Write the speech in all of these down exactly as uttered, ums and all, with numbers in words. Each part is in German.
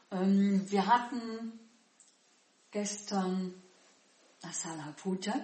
Ähm, wir hatten gestern Asala Puja.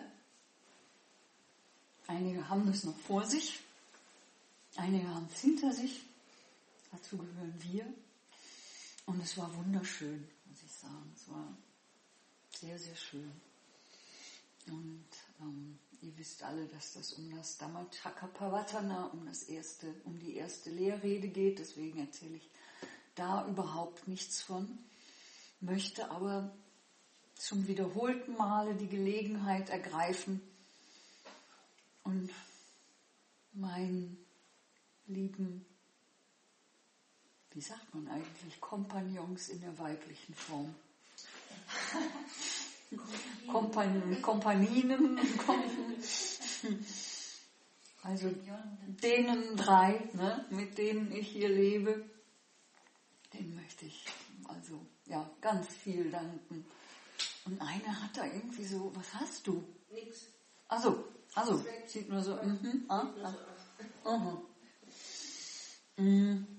Einige haben das noch vor sich, einige haben es hinter sich. Dazu gehören wir. Und es war wunderschön, muss ich sagen. Es war sehr, sehr schön. Und ähm, ihr wisst alle, dass das um das Dhammacakkappavattana, um das erste, um die erste Lehrrede geht. Deswegen erzähle ich da überhaupt nichts von. Möchte aber zum wiederholten Male die Gelegenheit ergreifen und meinen lieben, wie sagt man eigentlich, Kompagnons in der weiblichen Form. Kompan Kompaninen, also denen drei, ne, mit denen ich hier lebe, denen möchte ich also ja ganz viel danken. Und eine hat da irgendwie so, was hast du? Nix. Also, also sieht nur so, mhm, ah, ah, aha. Mhm.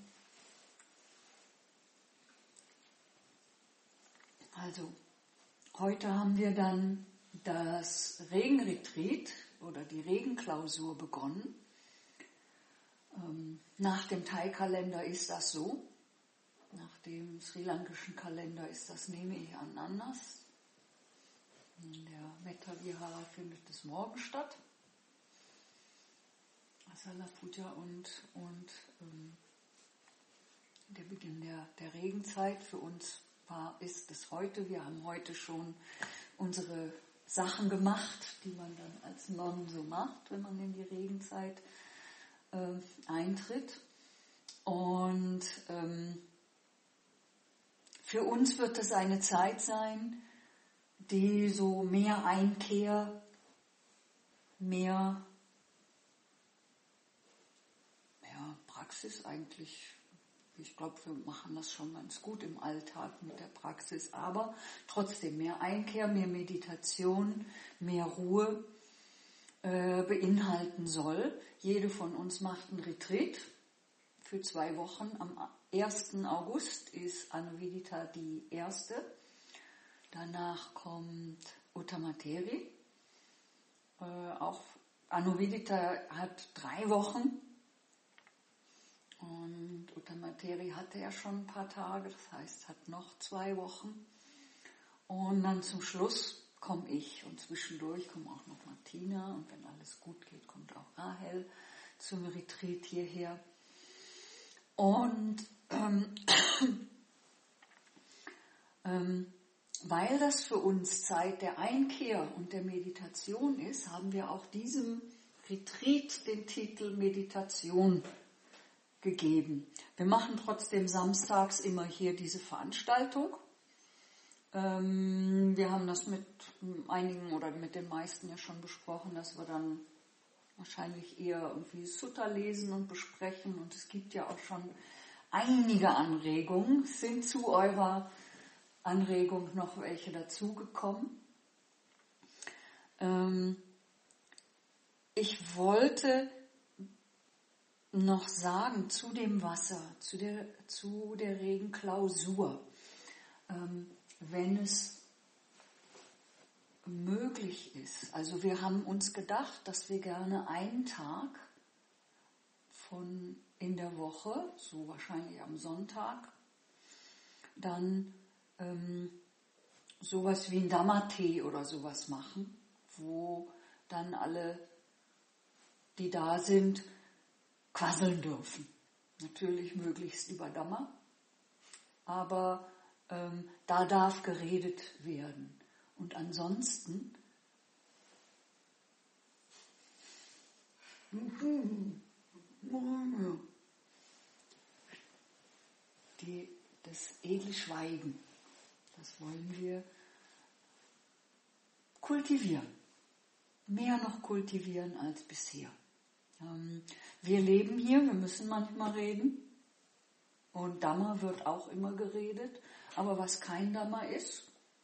Also, heute haben wir dann das Regenretreat oder die Regenklausur begonnen. Ähm, nach dem Thai-Kalender ist das so. Nach dem sri-lankischen Kalender ist das, nehme ich an, anders. In der Metta Vihara findet es morgen statt. Asala Puja und, und ähm, der Beginn der, der Regenzeit. Für uns war, ist es heute. Wir haben heute schon unsere Sachen gemacht, die man dann als Nonne so macht, wenn man in die Regenzeit äh, eintritt. Und ähm, für uns wird es eine Zeit sein, die so mehr Einkehr, mehr ja, Praxis eigentlich, ich glaube, wir machen das schon ganz gut im Alltag mit der Praxis, aber trotzdem mehr Einkehr, mehr Meditation, mehr Ruhe äh, beinhalten soll. Jede von uns macht einen Retreat für zwei Wochen. Am ersten August ist Anuvedita die erste. Danach kommt Uttamateri. Äh, auch Anuvedita hat drei Wochen. Und Uttamateri hatte ja schon ein paar Tage, das heißt, hat noch zwei Wochen. Und dann zum Schluss komme ich und zwischendurch kommt auch noch Martina und wenn alles gut geht, kommt auch Rahel zum Retreat hierher. Und ähm, ähm, weil das für uns Zeit der Einkehr und der Meditation ist, haben wir auch diesem Retreat den Titel Meditation gegeben. Wir machen trotzdem samstags immer hier diese Veranstaltung. Ähm, wir haben das mit einigen oder mit den meisten ja schon besprochen, dass wir dann wahrscheinlich eher irgendwie Sutta lesen und besprechen. Und es gibt ja auch schon einige Anregungen. Es sind zu eurer Anregung noch welche dazugekommen. Ähm, ich wollte noch sagen zu dem Wasser, zu der, zu der Regenklausur, ähm, wenn es möglich ist. Also wir haben uns gedacht, dass wir gerne einen Tag von in der Woche, so wahrscheinlich am Sonntag, dann ähm, sowas wie ein Dhamma-Tee oder sowas machen, wo dann alle, die da sind, quasseln dürfen. Natürlich möglichst über Dhamma, aber ähm, da darf geredet werden. Und ansonsten die, das edle Schweigen, das wollen wir kultivieren. Mehr noch kultivieren als bisher. Ähm, wir leben hier, wir müssen manchmal reden. Und Dhamma wird auch immer geredet. Aber was kein Dhamma ist,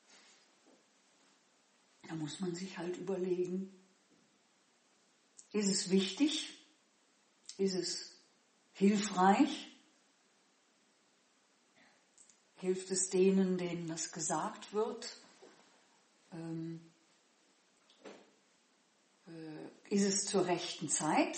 da muss man sich halt überlegen, ist es wichtig? Ist es hilfreich? hilft es denen, denen das gesagt wird? Ähm, äh, ist es zur rechten Zeit?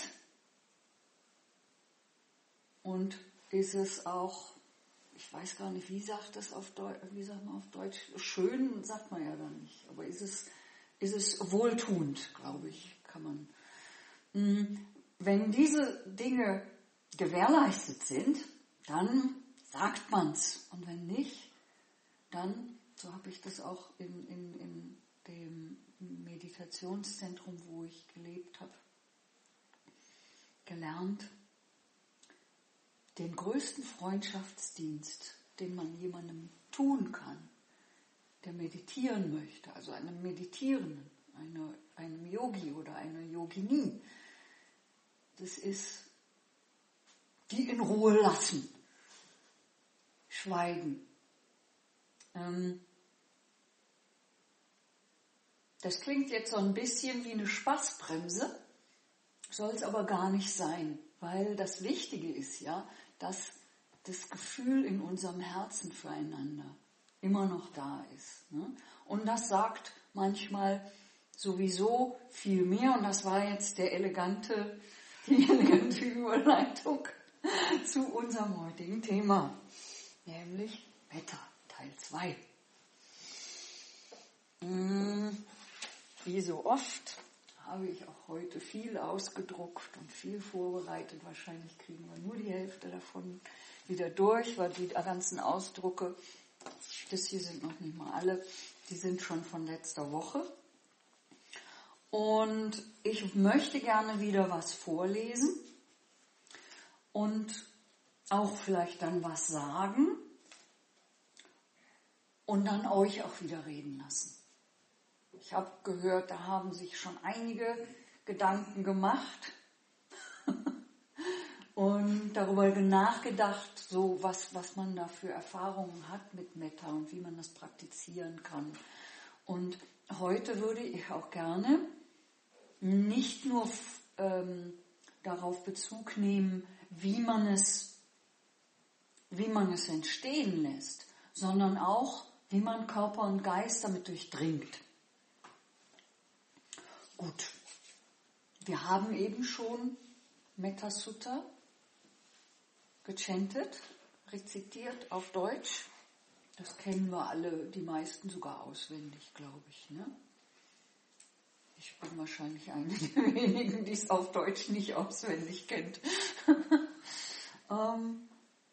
Und ist es auch, ich weiß gar nicht, wie sagt das auf Deutsch, wie sagt man auf Deutsch? Schön sagt man ja dann nicht, aber ist es, ist es wohltuend, glaube ich, kann man. Wenn diese Dinge gewährleistet sind, dann sagt man's. Und wenn nicht, dann, so habe ich das auch in, in, in dem Meditationszentrum, wo ich gelebt habe, gelernt, den größten Freundschaftsdienst, den man jemandem tun kann, der meditieren möchte, also einem Meditierenden, eine, einem Yogi oder einer Yogini, das ist die in Ruhe lassen, schweigen. Ähm, das klingt jetzt so ein bisschen wie eine Spaßbremse, soll es aber gar nicht sein, weil das Wichtige ist ja, dass das Gefühl in unserem Herzen füreinander immer noch da ist. Ne? Und das sagt manchmal sowieso viel mehr, und das war jetzt der elegante, die elegante Überleitung zu unserem heutigen Thema, nämlich Metta, Teil zwei. Wie so oft habe ich auch heute viel ausgedruckt und viel vorbereitet. Wahrscheinlich kriegen wir nur die Hälfte davon wieder durch, weil die ganzen Ausdrucke, das hier sind noch nicht mal alle, die sind schon von letzter Woche. Und ich möchte gerne wieder was vorlesen und auch vielleicht dann was sagen und dann euch auch wieder reden lassen. Ich habe gehört, da haben sich schon einige Gedanken gemacht und darüber nachgedacht, so was, was man da für Erfahrungen hat mit Metta und wie man das praktizieren kann. Und heute würde ich auch gerne nicht nur ähm, darauf Bezug nehmen, wie man es, wie man es entstehen lässt, sondern auch, wie man Körper und Geist damit durchdringt. Gut, wir haben eben schon Metta Sutta gechantet, rezitiert auf Deutsch. Das kennen wir alle, die meisten sogar auswendig, glaube ich. Ne? Ich bin wahrscheinlich eine der wenigen, die es auf Deutsch nicht auswendig kennt. ähm,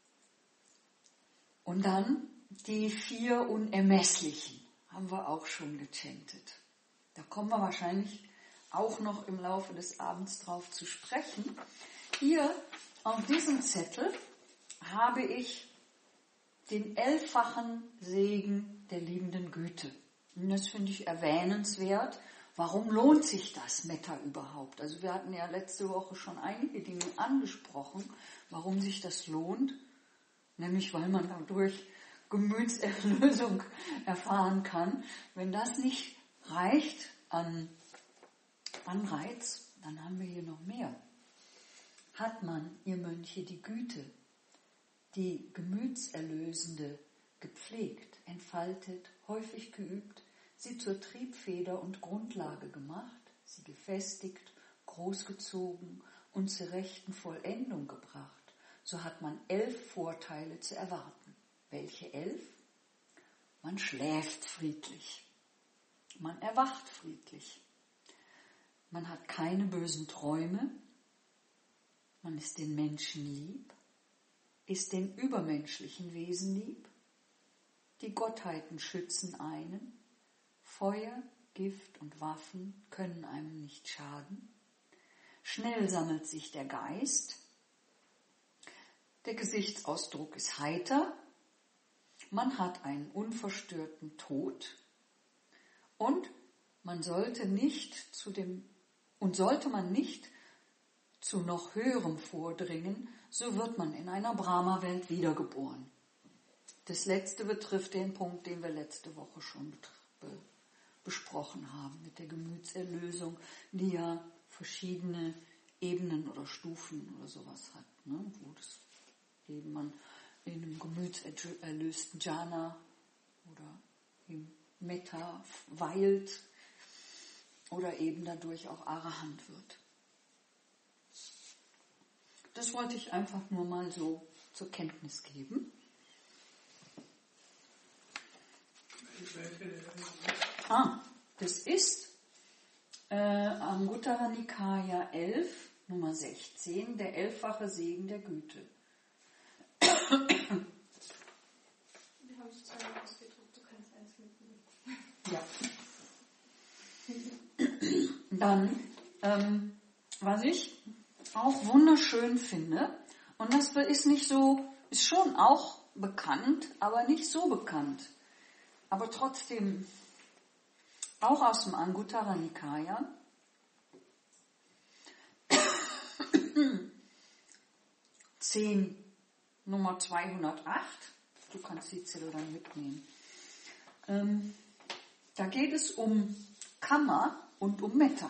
und dann die vier Unermesslichen haben wir auch schon gechantet. Da kommen wir wahrscheinlich auch noch im Laufe des Abends drauf zu sprechen. Hier auf diesem Zettel habe ich den elffachen Segen der liebenden Güte. Und das finde ich erwähnenswert. Warum lohnt sich das Metta überhaupt? Also wir hatten ja letzte Woche schon einige Dinge angesprochen, warum sich das lohnt. Nämlich, weil man dadurch Gemütserlösung erfahren kann. Wenn das nicht reicht an Anreiz, dann haben wir hier noch mehr. Hat man, ihr Mönche, die Güte, die gemütserlösende, gepflegt, entfaltet, häufig geübt, sie zur Triebfeder und Grundlage gemacht, sie gefestigt, großgezogen und zur rechten Vollendung gebracht, so hat man elf Vorteile zu erwarten. Welche elf? Man schläft friedlich, man erwacht friedlich, man hat keine bösen Träume, man ist den Menschen lieb, ist den übermenschlichen Wesen lieb, die Gottheiten schützen einen, Feuer, Gift und Waffen können einem nicht schaden, schnell sammelt sich der Geist, der Gesichtsausdruck ist heiter, man hat einen unverstörten Tod und man sollte nicht zu dem und sollte man nicht zu noch höherem vordringen, so wird man in einer Brahma-Welt wiedergeboren. Das letzte betrifft den Punkt, den wir letzte Woche schon be- besprochen haben, mit der Gemütserlösung, die ja verschiedene Ebenen oder Stufen oder sowas hat, ne? Wo das eben man in einem gemütserlösten Jhana oder im Metta weilt oder eben dadurch auch Arahant wird. Das wollte ich einfach nur mal so zur Kenntnis geben. Ah, das ist äh, Anguttara Nikaya elf, Nummer sechzehn, der elffache Segen der Güte. Wir haben es zweimal ausgedruckt, du kannst eins mitnehmen. Ja. Dann, ähm, was ich auch wunderschön finde, und das ist nicht so, ist schon auch bekannt, aber nicht so bekannt. Aber trotzdem, auch aus dem Anguttara Nikaya, zehn, Nummer zweihundertacht, du kannst die Zettel dann mitnehmen. Ähm, da geht es um Kamma und um Metta.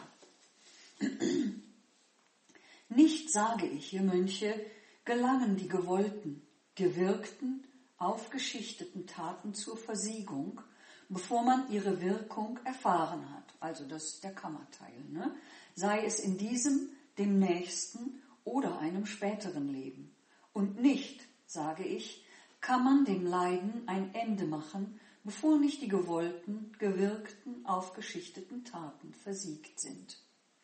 Nicht, sage ich, ihr Mönche, gelangen die gewollten, gewirkten, aufgeschichteten Taten zur Versiegung, bevor man ihre Wirkung erfahren hat. Also das ist der Kammerteil. Ne? Sei es in diesem, dem nächsten oder einem späteren Leben. Und nicht, sage ich, kann man dem Leiden ein Ende machen, bevor nicht die gewollten, gewirkten, aufgeschichteten Taten versiegt sind.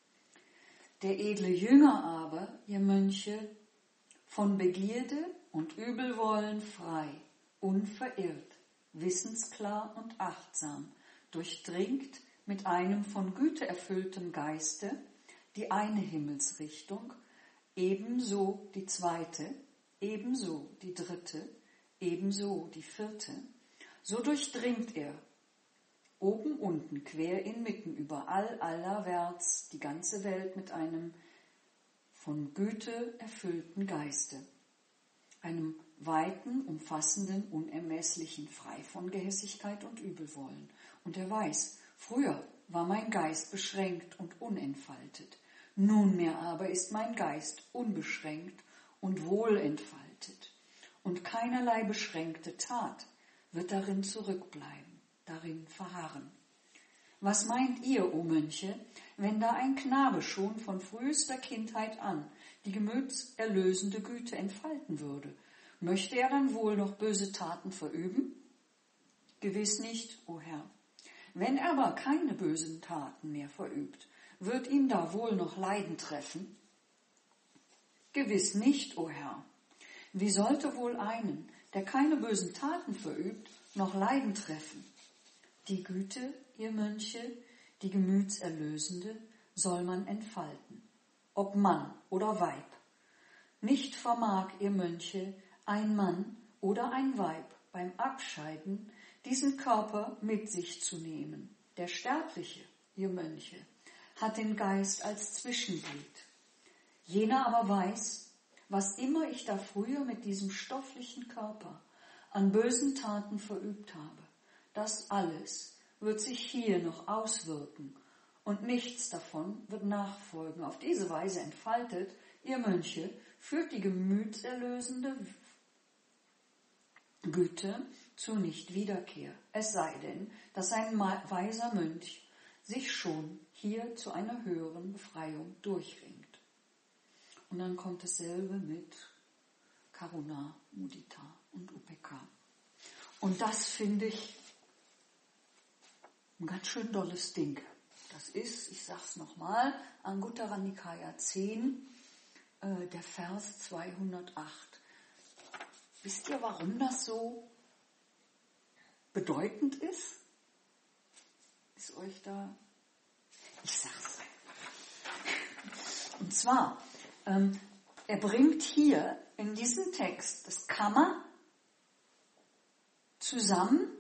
Der edle Jünger aber, ihr Mönche, von Begierde und Übelwollen frei, unverirrt, wissensklar und achtsam, durchdringt mit einem von Güte erfülltem Geiste die eine Himmelsrichtung, ebenso die zweite, ebenso die dritte, ebenso die vierte, so durchdringt er oben, unten, quer, inmitten, überall, allerwärts, die ganze Welt mit einem von Güte erfüllten Geiste, einem weiten, umfassenden, unermesslichen, frei von Gehässigkeit und Übelwollen. Und er weiß, früher war mein Geist beschränkt und unentfaltet, nunmehr aber ist mein Geist unbeschränkt und wohlentfaltet, und keinerlei beschränkte Tat wird darin zurückbleiben, darin verharren. Was meint ihr, o Mönche, wenn da ein Knabe schon von frühester Kindheit an die gemütserlösende Güte entfalten würde? Möchte er dann wohl noch böse Taten verüben? Gewiss nicht, o Herr. Wenn er aber keine bösen Taten mehr verübt, wird ihn da wohl noch Leiden treffen? Gewiss nicht, o Herr. Wie sollte wohl einen, der keine bösen Taten verübt, noch Leiden treffen? Die Güte, ihr Mönche, die gemütserlösende, soll man entfalten, ob Mann oder Weib. Nicht vermag, ihr Mönche, ein Mann oder ein Weib beim Abscheiden diesen Körper mit sich zu nehmen. Der Sterbliche, ihr Mönche, hat den Geist als Zwischenglied. Jener aber weiß, was immer ich da früher mit diesem stofflichen Körper an bösen Taten verübt habe, das alles wird sich hier noch auswirken und nichts davon wird nachfolgen. Auf diese Weise entfaltet, ihr Mönche, führt die gemütserlösende Güte zu Nichtwiederkehr. Es sei denn, dass ein weiser Mönch sich schon hier zu einer höheren Befreiung durchringt. Und dann kommt dasselbe mit Karuna, Mudita und Upekka. Und das finde ich ein ganz schön dolles Ding. Das ist, ich sag's nochmal, Anguttara Nikaya zehn, äh, der Vers zweihundertacht. Wisst ihr, warum das so bedeutend ist? Ist euch da? Ich sag's einfach. Und zwar, ähm, er bringt hier in diesem Text das Kamma zusammen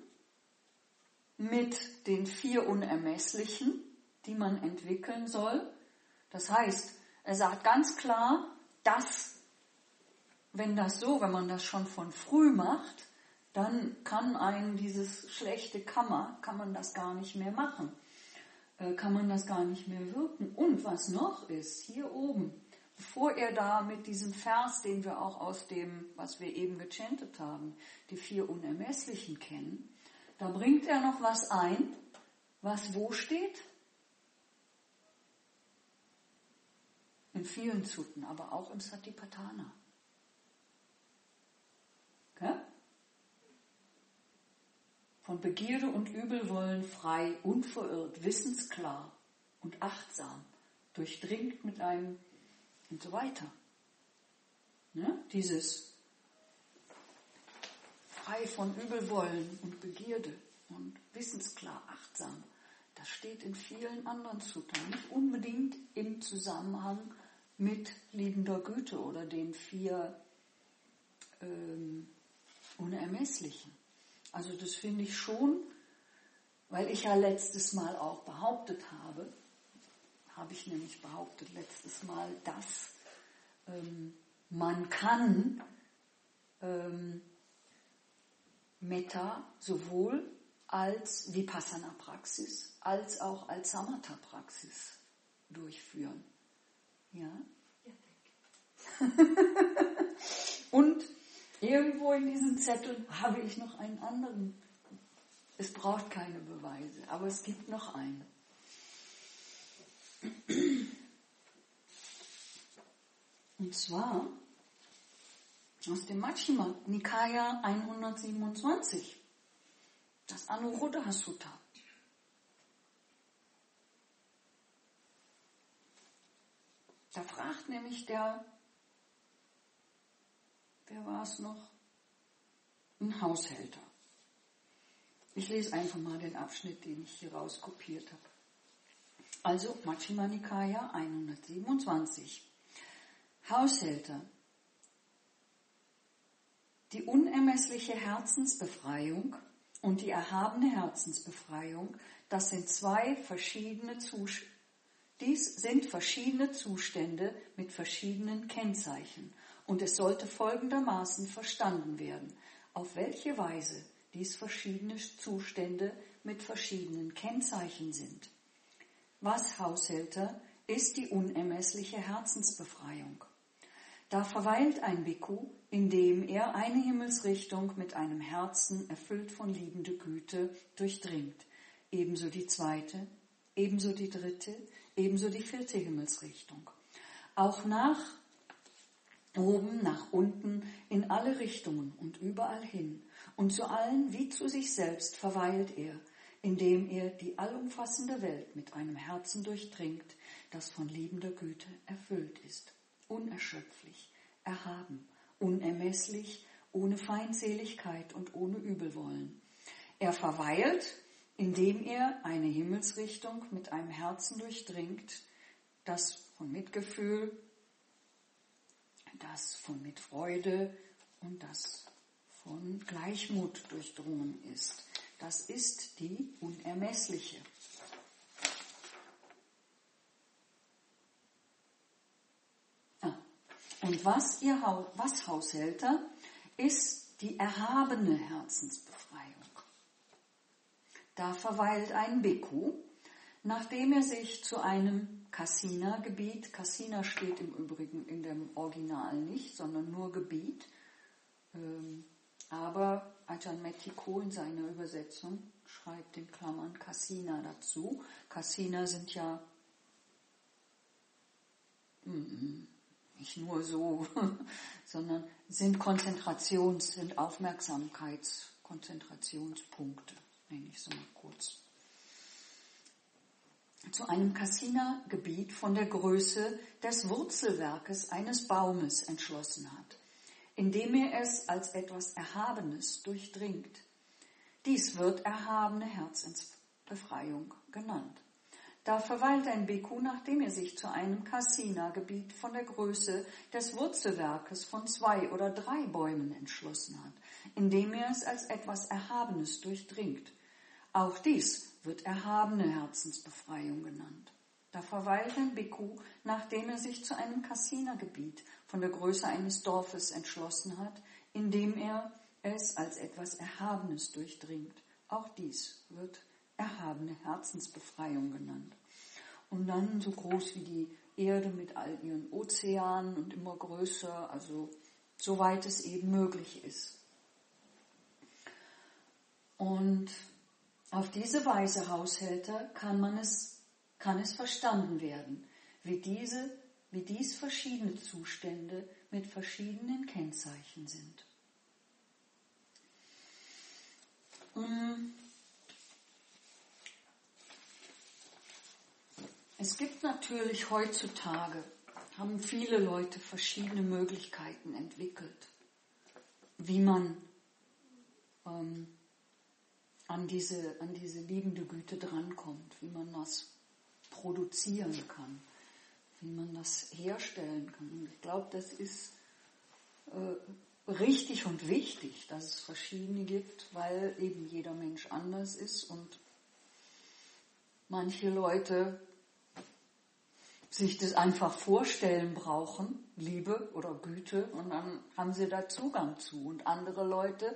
mit den vier Unermesslichen, die man entwickeln soll. Das heißt, er sagt ganz klar, dass, wenn das so, wenn man das schon von früh macht, dann kann einem dieses schlechte Kamma, kann man das gar nicht mehr machen, äh, kann man das gar nicht mehr wirken. Und was noch ist, hier oben, bevor er da mit diesem Vers, den wir auch aus dem, was wir eben gechantet haben, die vier Unermesslichen kennen, da bringt er noch was ein, was wo steht? In vielen Sutren, aber auch im Satipatthana. Okay? Von Begierde und Übelwollen frei, unverirrt, wissensklar und achtsam, durchdringt mit einem und so weiter. Ne? Dieses frei von Übelwollen und Begierde und wissensklar, achtsam, das steht in vielen anderen Sutren, nicht unbedingt im Zusammenhang mit liebender Güte oder den vier ähm, Unermesslichen. Also das finde ich schon, weil ich ja letztes Mal auch behauptet habe, habe ich nämlich behauptet letztes Mal, dass ähm, man kann ähm, Metta sowohl als Vipassana-Praxis als auch als Samatha-Praxis durchführen. Ja? Ja, und irgendwo in diesen Zetteln habe ich noch einen anderen. Es braucht keine Beweise, aber es gibt noch einen. Und zwar aus dem Majjhima Nikaya hundertsiebenundzwanzig, das Anuruddha Sutta. Da fragt nämlich der, wer war es noch? Ein Haushälter. Ich lese einfach mal den Abschnitt, den ich hier rauskopiert habe. Also Majjhima Nikaya hundertsiebenundzwanzig. Haushälter. Die unermessliche Herzensbefreiung und die erhabene Herzensbefreiung, das sind zwei verschiedene Zustände. Dies sind verschiedene Zustände mit verschiedenen Kennzeichen und es sollte folgendermaßen verstanden werden, auf welche Weise dies verschiedene Zustände mit verschiedenen Kennzeichen sind. Was, Haushälter, ist die unermessliche Herzensbefreiung? Da verweilt ein Bhikkhu, indem er eine Himmelsrichtung mit einem Herzen erfüllt von liebender Güte durchdringt, ebenso die zweite, ebenso die dritte, ebenso die vierte Himmelsrichtung. Auch nach oben, nach unten, in alle Richtungen und überall hin. Und zu allen wie zu sich selbst verweilt er, indem er die allumfassende Welt mit einem Herzen durchdringt, das von liebender Güte erfüllt ist, unerschöpflich, erhaben, unermesslich, ohne Feindseligkeit und ohne Übelwollen. Er verweilt, indem er eine Himmelsrichtung mit einem Herzen durchdringt, das von Mitgefühl, das von Mitfreude und das von Gleichmut durchdrungen ist. Das ist die unermessliche. Ah. Und was, ihr ha- was Haushälter, ist die erhabene Herzensbefreiung. Da verweilt ein Bhikkhu, nachdem er sich zu einem Kasina-Gebiet, Kasina steht im Übrigen in dem Original nicht, sondern nur Gebiet, ähm, aber Ajahn Mettiko in seiner Übersetzung schreibt in Klammern Kasina dazu. Kasina sind ja mm, nicht nur so, sondern sind Konzentrations-, sind Aufmerksamkeitskonzentrationspunkte. Nenne ich so mal kurz. Zu einem Kasina-Gebiet von der Größe des Wurzelwerkes eines Baumes entschlossen hat, indem er es als etwas Erhabenes durchdringt. Dies wird erhabene Herzensbefreiung genannt. Da verweilt ein Bhikkhu, nachdem er sich zu einem Kasina-Gebiet von der Größe des Wurzelwerkes von zwei oder drei Bäumen entschlossen hat, indem er es als etwas Erhabenes durchdringt. Auch dies wird erhabene Herzensbefreiung genannt. Da verweilt ein Bhikkhu, nachdem er sich zu einem Kasina-Gebiet von der Größe eines Dorfes entschlossen hat, indem er es als etwas Erhabenes durchdringt. Auch dies wird erhabene Herzensbefreiung genannt. Und dann so groß wie die Erde mit all ihren Ozeanen und immer größer, also soweit es eben möglich ist. Und auf diese Weise, Haushälter, kann man es, kann es verstanden werden, wie diese, wie dies verschiedene Zustände mit verschiedenen Kennzeichen sind. Es gibt natürlich heutzutage, haben viele Leute verschiedene Möglichkeiten entwickelt, wie man ähm, an diese, an diese liebende Güte drankommt, wie man das produzieren kann, wie man das herstellen kann. Und ich glaube, das ist äh, richtig und wichtig, dass es verschiedene gibt, weil eben jeder Mensch anders ist und manche Leute sich das einfach vorstellen brauchen, Liebe oder Güte, und dann haben sie da Zugang zu. Und andere Leute,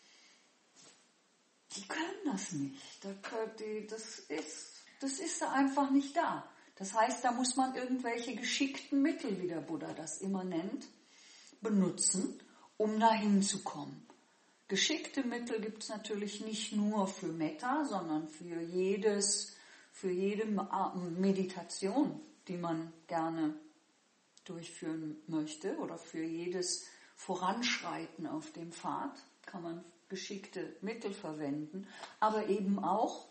die können das nicht. Das ist, das ist da einfach nicht da. Das heißt, da muss man irgendwelche geschickten Mittel, wie der Buddha das immer nennt, benutzen, um dahin zu kommen. Geschickte Mittel gibt es natürlich nicht nur für Metta, sondern für jedes, für jede Meditation, die man gerne durchführen möchte, oder für jedes Voranschreiten auf dem Pfad kann man geschickte Mittel verwenden, aber eben auch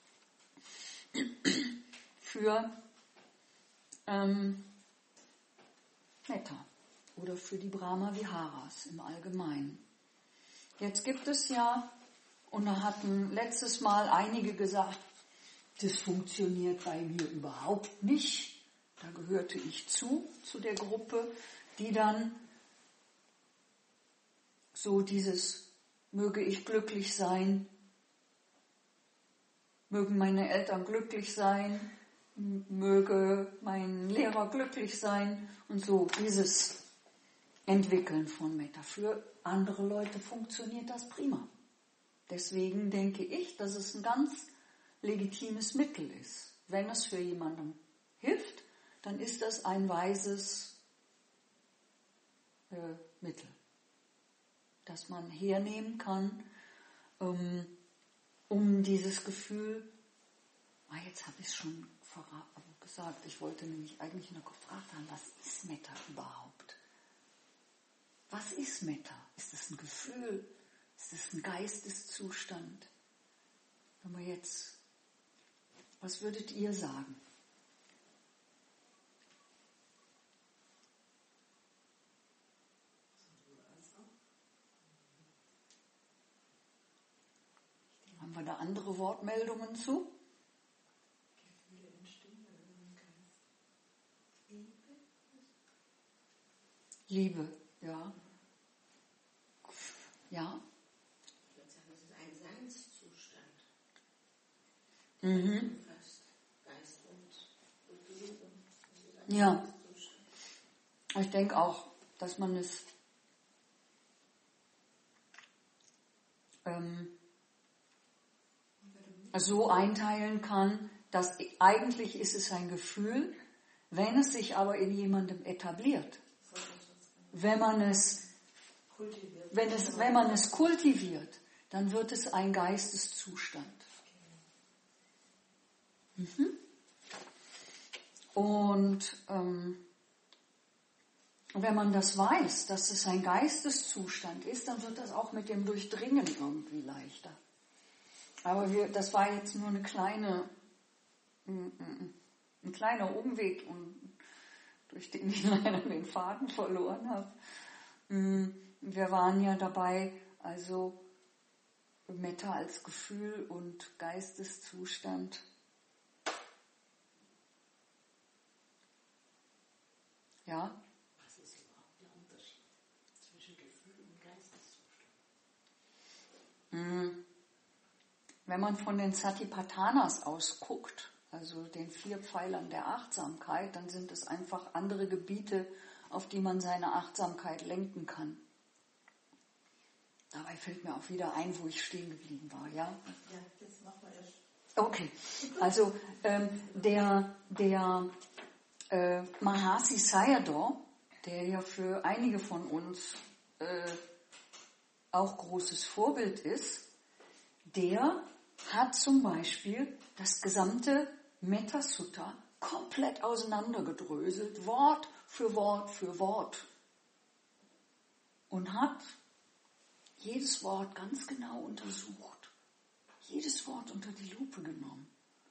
für ähm, Metta oder für die Brahma-Viharas im Allgemeinen. Jetzt gibt es ja, und da hatten letztes Mal einige gesagt, das funktioniert bei mir überhaupt nicht. Da gehörte ich zu, zu der Gruppe, die dann so dieses, möge ich glücklich sein, mögen meine Eltern glücklich sein, möge mein Lehrer glücklich sein und so dieses Entwickeln von Metta. Für andere Leute funktioniert das prima. Deswegen denke ich, dass es ein ganz legitimes Mittel ist. Wenn es für jemanden hilft, dann ist das ein weises äh, Mittel, das man hernehmen kann, ähm, um dieses Gefühl, ah, jetzt habe ich es schon gesagt, ich wollte nämlich eigentlich noch gefragt haben, was ist Metta überhaupt? Was ist Metta? Ist es ein Gefühl? Ist es ein Geisteszustand? Wenn wir jetzt, was würdet ihr sagen? Haben wir da andere Wortmeldungen zu? Liebe, ja. Ja. Ich würde sagen, das ist ein Seinszustand. Mhm. Fast Geist und Gefühl. Und ja. Ich denke auch, dass man es ähm, so einteilen kann, dass eigentlich ist es ein Gefühl, wenn es sich aber in jemandem etabliert, wenn man es, wenn es, wenn man es kultiviert, dann wird es ein Geisteszustand. Mhm. Und ähm, wenn man das weiß, dass es ein Geisteszustand ist, dann wird das auch mit dem Durchdringen irgendwie leichter. Aber wir, das war jetzt nur eine kleine, ein kleiner Umweg, durch den ich leider den Faden verloren habe. Wir waren ja dabei, also Metta als Gefühl und Geisteszustand. Ja? Was ist überhaupt der Unterschied zwischen Gefühl und Geisteszustand? Wenn man von den Satipatthanas aus guckt, also den vier Pfeilern der Achtsamkeit, dann sind es einfach andere Gebiete, auf die man seine Achtsamkeit lenken kann. Dabei fällt mir auch wieder ein, wo ich stehen geblieben war, ja? Ja, das machen wir erst. Okay, also ähm, der, der äh, Mahasi Sayadaw, der ja für einige von uns äh, auch großes Vorbild ist, der hat zum Beispiel das gesamte Metta Sutta komplett auseinandergedröselt, Wort für Wort für Wort. Und hat jedes Wort ganz genau untersucht. Jedes Wort unter die Lupe genommen.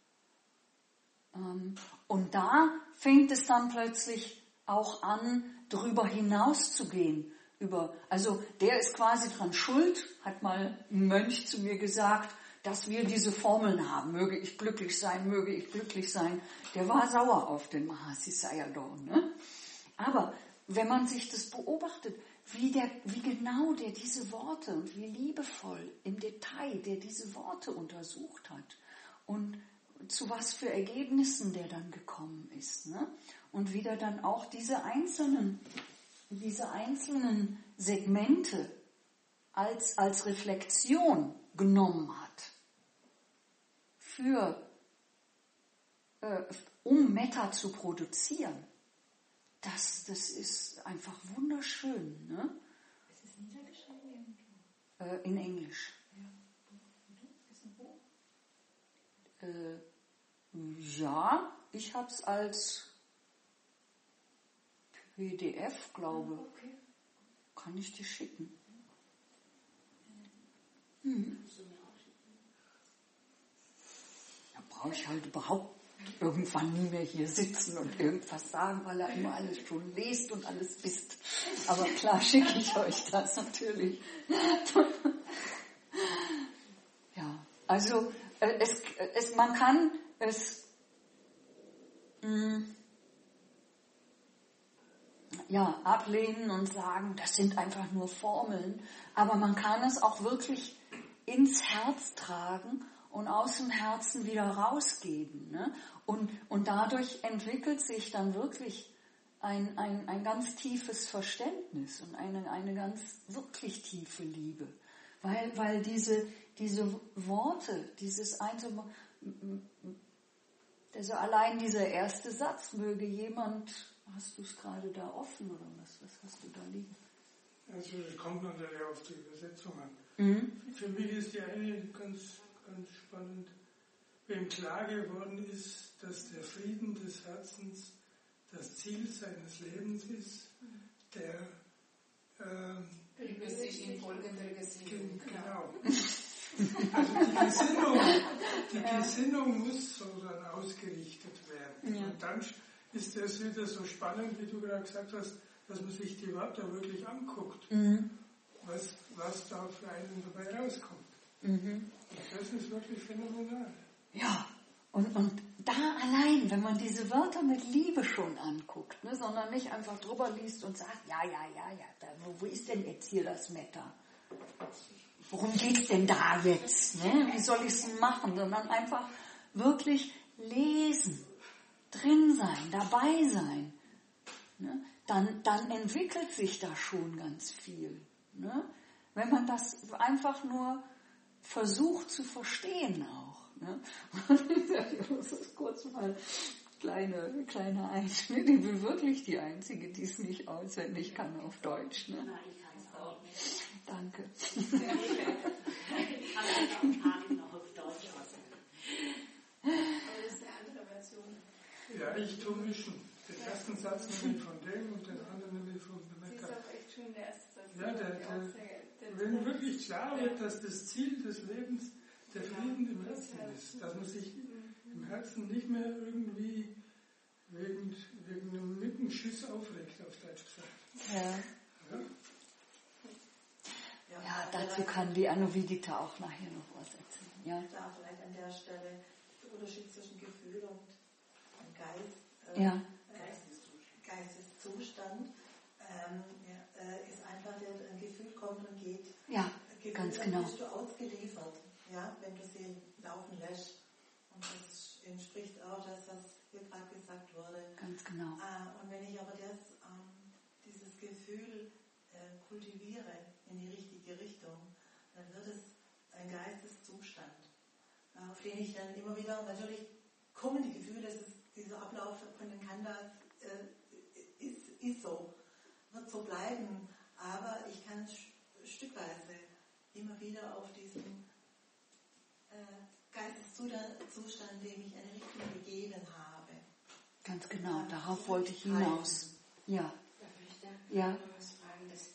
Ähm, und da fängt es dann plötzlich auch an, darüber hinaus zu gehen. Über, also der ist quasi dran schuld, hat mal ein Mönch zu mir gesagt, dass wir diese Formeln haben. Möge ich glücklich sein, möge ich glücklich sein. Der war sauer auf den Mahasi Sayadaw. Ne? Aber wenn man sich das beobachtet, wie, der, wie genau der diese Worte und wie liebevoll im Detail der diese Worte untersucht hat und zu was für Ergebnissen der dann gekommen ist. Ne? Und wie der dann auch diese einzelnen, diese einzelnen Segmente als, als Reflexion genommen hat, für, äh, um Metta zu produzieren. Das, das ist einfach wunderschön. Ne? Ist es niedergeschrieben? Äh, in Englisch. Ja. Ist ein Buch? Äh, ja, ich habe es als P D F, glaube ich. Okay. Kann ich dir schicken? Hm. Da brauche ich halt überhaupt irgendwann nie mehr hier sitzen und irgendwas sagen, weil er immer alles schon liest und alles wisst. Aber klar schicke ich euch das natürlich. Ja, also äh, es, es, man kann es mh, ja, ablehnen und sagen, das sind einfach nur Formeln, aber man kann es auch wirklich ins Herz tragen und aus dem Herzen wieder rausgeben. Ne? Und, und dadurch entwickelt sich dann wirklich ein, ein, ein ganz tiefes Verständnis und eine, eine ganz wirklich tiefe Liebe. Weil, weil diese, diese Worte, dieses eine, also allein dieser erste Satz, möge jemand, hast du es gerade da offen oder was, was hast du da liegen? Also es kommt natürlich auf die Übersetzung an. Mhm. Für mich ist die eine ganz, ganz spannend, wem klar geworden ist, dass der Frieden des Herzens das Ziel seines Lebens ist, der ähm, Regelmäßig in folgender Gesinnung. Genau. Also die Gesinnung, die Gesinnung muss so dann ausgerichtet werden. Ja. Und dann ist das wieder so spannend, wie du gerade gesagt hast, dass man sich die Wörter wirklich anguckt, Mhm. was, was da für einen dabei rauskommt. Mhm. Und das ist wirklich phänomenal. Ja, und, und da allein, wenn man diese Wörter mit Liebe schon anguckt, ne, sondern nicht einfach drüber liest und sagt, ja, ja, ja, ja, da, wo, wo ist denn jetzt hier das Metta? Worum geht's denn da jetzt? Ne? Wie soll ich es denn machen? Sondern einfach wirklich lesen, drin sein, dabei sein. Ne? Dann, dann entwickelt sich da schon ganz viel. Ne? Wenn man das einfach nur versucht zu verstehen auch. Ne? Ich muss das kurz mal kleine, kleine Einschnitt. Ich bin wirklich die Einzige, die es nicht auswendig kann auf Deutsch. Ne? Nein, ich kann es auch nicht. Danke. Ich kann es auch noch auf Deutsch auswendig. Aber das ist eine andere Version. Ja, ich tue mischen. Den ersten Satz nehme ich von dem und den anderen nehme ich von dem Sie ist Mecker. auch echt schön, der erste Satz. Ja, der, der, wenn wirklich klar wird, dass das Ziel des Lebens der Frieden im Herzen ist, dass man sich im Herzen nicht mehr irgendwie wegen, wegen einem Mückenschiss aufregt, auf Deutsch gesagt. Ja. Ja? Ja, dazu kann die Anovidita auch nachher noch was erzählen. Ja, Da vielleicht an der Stelle der Unterschied zwischen Gefühl und Geist, äh, ja. Geisteszustand, Geisteszustand ähm, ja, äh, ist einfach, der ein Gefühl kommt und geht. Ja, Gefühl, ganz dann genau. bist du ausgeliefert, ja, wenn du sie laufen lässt. Und das entspricht auch das, was hier gerade gesagt wurde. Ganz genau. Äh, und wenn ich aber das, ähm, dieses Gefühl äh, kultiviere in die richtige Richtung, dann wird es ein Geisteszustand, äh, auf den ich dann immer wieder, natürlich kommen die Gefühle, das ist dieser Ablauf von den Kandas äh, ist, ist so, wird so bleiben, aber ich kann st- stückweise immer wieder auf diesen äh, Geisteszustand, dem ich eine Richtung gegeben habe. Ganz genau, äh, darauf wollte ich hinaus. Ja. Darf ich da ja. noch was fragen? Das,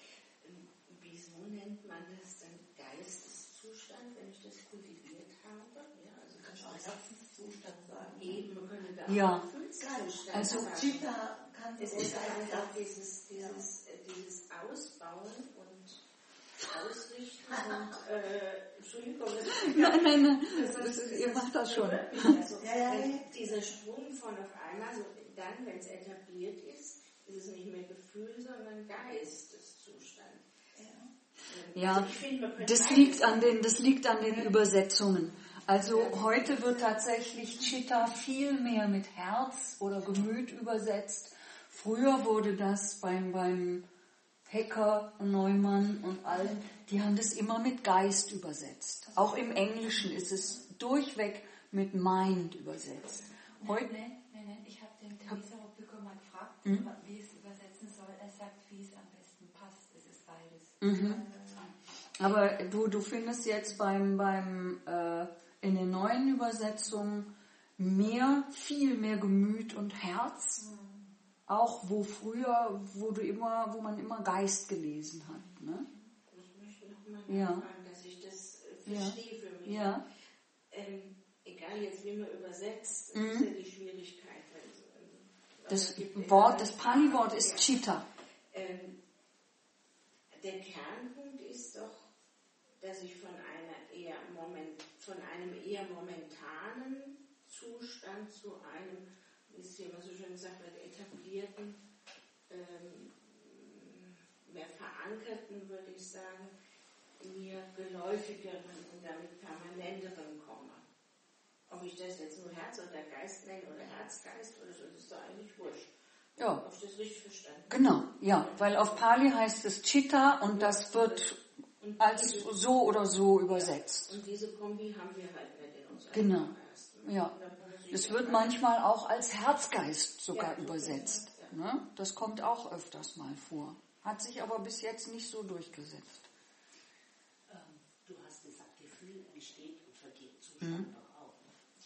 wieso nennt man das dann Geisteszustand, wenn ich das kultiviert habe? Ja, also Kannst du auch Herzenszustand sagen? Eben, man könnte da ja. auch Gefühlszustand also sagen. Chitta kann es ist einfach dieses, dieses, dieses Ausbauen und Ausrichten und äh, Entschuldigung, nein, nein, nein, das das ist, ist, ihr macht das schon. Also, ja, ja, wenn ja. dieser Sprung von auf einmal, so dann, wenn es etabliert ist, ist es nicht mehr Gefühl, sondern Geisteszustand. Ja, ja also ich find, man könnte das, liegt an den, das liegt an den Übersetzungen. Also heute wird tatsächlich Chitta viel mehr mit Herz oder Gemüt übersetzt. Früher wurde das beim, beim Hecker, Neumann und allen, die haben das immer mit Geist übersetzt. Auch im Englischen ist es durchweg mit Mind übersetzt. Heute, Nein, nein, nein, ich habe den Theresa Roblico mal gefragt, Mhm. wie es übersetzen soll. Er sagt, wie es am besten passt. Es ist beides. Mhm. Aber du, du findest jetzt beim, beim, äh, in den neuen Übersetzungen mehr, viel mehr Gemüt und Herz. Auch wo früher, wo du immer, wo man immer Geist gelesen hat. Ne? Ich möchte noch mal Ja. nachfragen, dass ich das äh, verstehe für mich. Ja. Ähm, egal jetzt, wie man übersetzt, das Mhm. ist ja die Schwierigkeit. Weil es, ähm, Das es gibt Wort, egal- das Pali-Wort ist Ja. Chitta. Ähm, der Kernpunkt ist doch, dass ich von einer eher Moment, von einem eher momentanen Zustand zu einem, wie es hier immer so schön gesagt wird, etablierten, ähm, mehr verankerten, würde ich sagen, mir geläufigeren und damit permanenteren komme. Ob ich das jetzt nur Herz oder Geist nenne oder Herzgeist oder so, das ist doch eigentlich wurscht. Ja. Habe ich das richtig verstanden? Genau, ja, weil auf Pali heißt es Chitta und das wird Und als diese- so oder so übersetzt. Und diese Kombi haben wir halt nicht in uns. Genau. Ja. Es wird manchmal auch als Herzgeist sogar Ja, übersetzt. ja. Ne? Das kommt auch öfters mal vor. Hat sich aber bis jetzt nicht so durchgesetzt. Ähm, du hast gesagt, Gefühl entsteht und vergeht, Zustand Mhm. doch auch.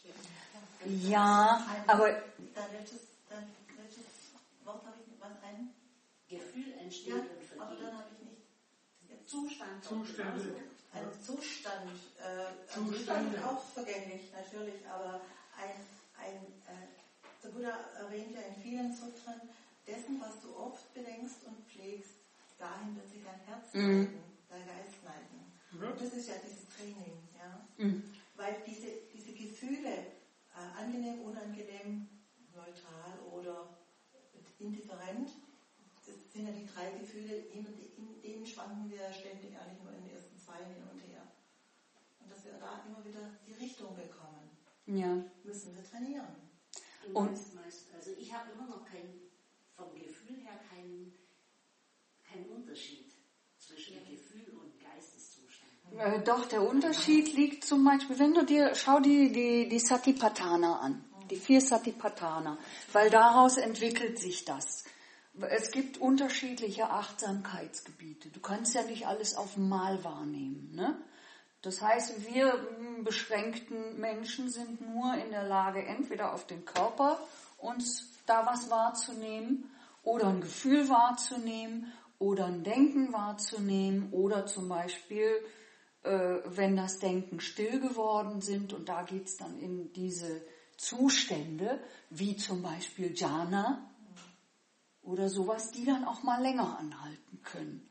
Ne? Ja, aber Dein letztes, dein letztes Wort habe ich was ein? Gefühl entsteht Ja, und aber vergeht. dann habe ich nicht. Jetzt Zustand doch Zustände. genauso. ein Zustand, äh, ein Zustände. Zustand ist auch vergänglich, natürlich, aber ein, ein äh, der Buddha erwähnt ja in vielen Sutren, dessen, was du oft bedenkst und pflegst, dahin wird sich dein Herz Mhm. neigen, dein Geist neigen. Ja. Und das ist ja dieses Training, ja. Mhm. Weil diese, diese Gefühle, äh, angenehm, unangenehm, neutral oder indifferent, das sind ja die drei Gefühle, in, in denen schwanken wir ständig eigentlich nur in den ersten zwei hin und her. Und dass wir da immer wieder die Richtung bekommen, ja. müssen wir trainieren. Du Und- meinst meist, also ich habe immer noch kein, vom Gefühl her keinen kein Unterschied zwischen Gefühl und Geisteszustand. Äh, doch, der Unterschied liegt zum Beispiel, wenn du dir, schau dir die, die Satipatthana an, die vier Satipatthana, weil daraus entwickelt sich das. Es gibt unterschiedliche Achtsamkeitsgebiete. Du kannst ja nicht alles auf einmal wahrnehmen. Ne? Das heißt, wir m, beschränkten Menschen sind nur in der Lage, entweder auf den Körper uns da was wahrzunehmen oder ein Gefühl wahrzunehmen oder ein Denken wahrzunehmen oder zum Beispiel, äh, wenn das Denken still geworden sind und da geht es dann in diese Zustände, wie zum Beispiel Jhana oder sowas, die dann auch mal länger anhalten können.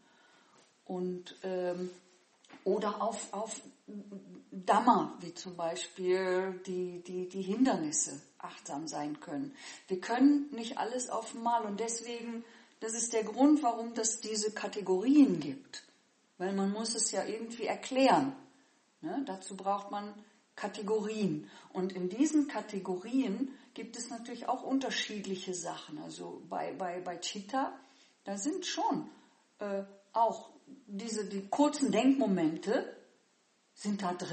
Und ähm, oder auf, auf Dhamma, wie zum Beispiel die, die, die Hindernisse achtsam sein können. Wir können nicht alles auf einmal und deswegen, das ist der Grund, warum es diese Kategorien gibt. Weil man muss es ja irgendwie erklären. Ne? Dazu braucht man Kategorien. Und in diesen Kategorien gibt es natürlich auch unterschiedliche Sachen. Also bei, bei, bei Chitta, da sind schon äh, auch diese die kurzen Denkmomente sind da drin,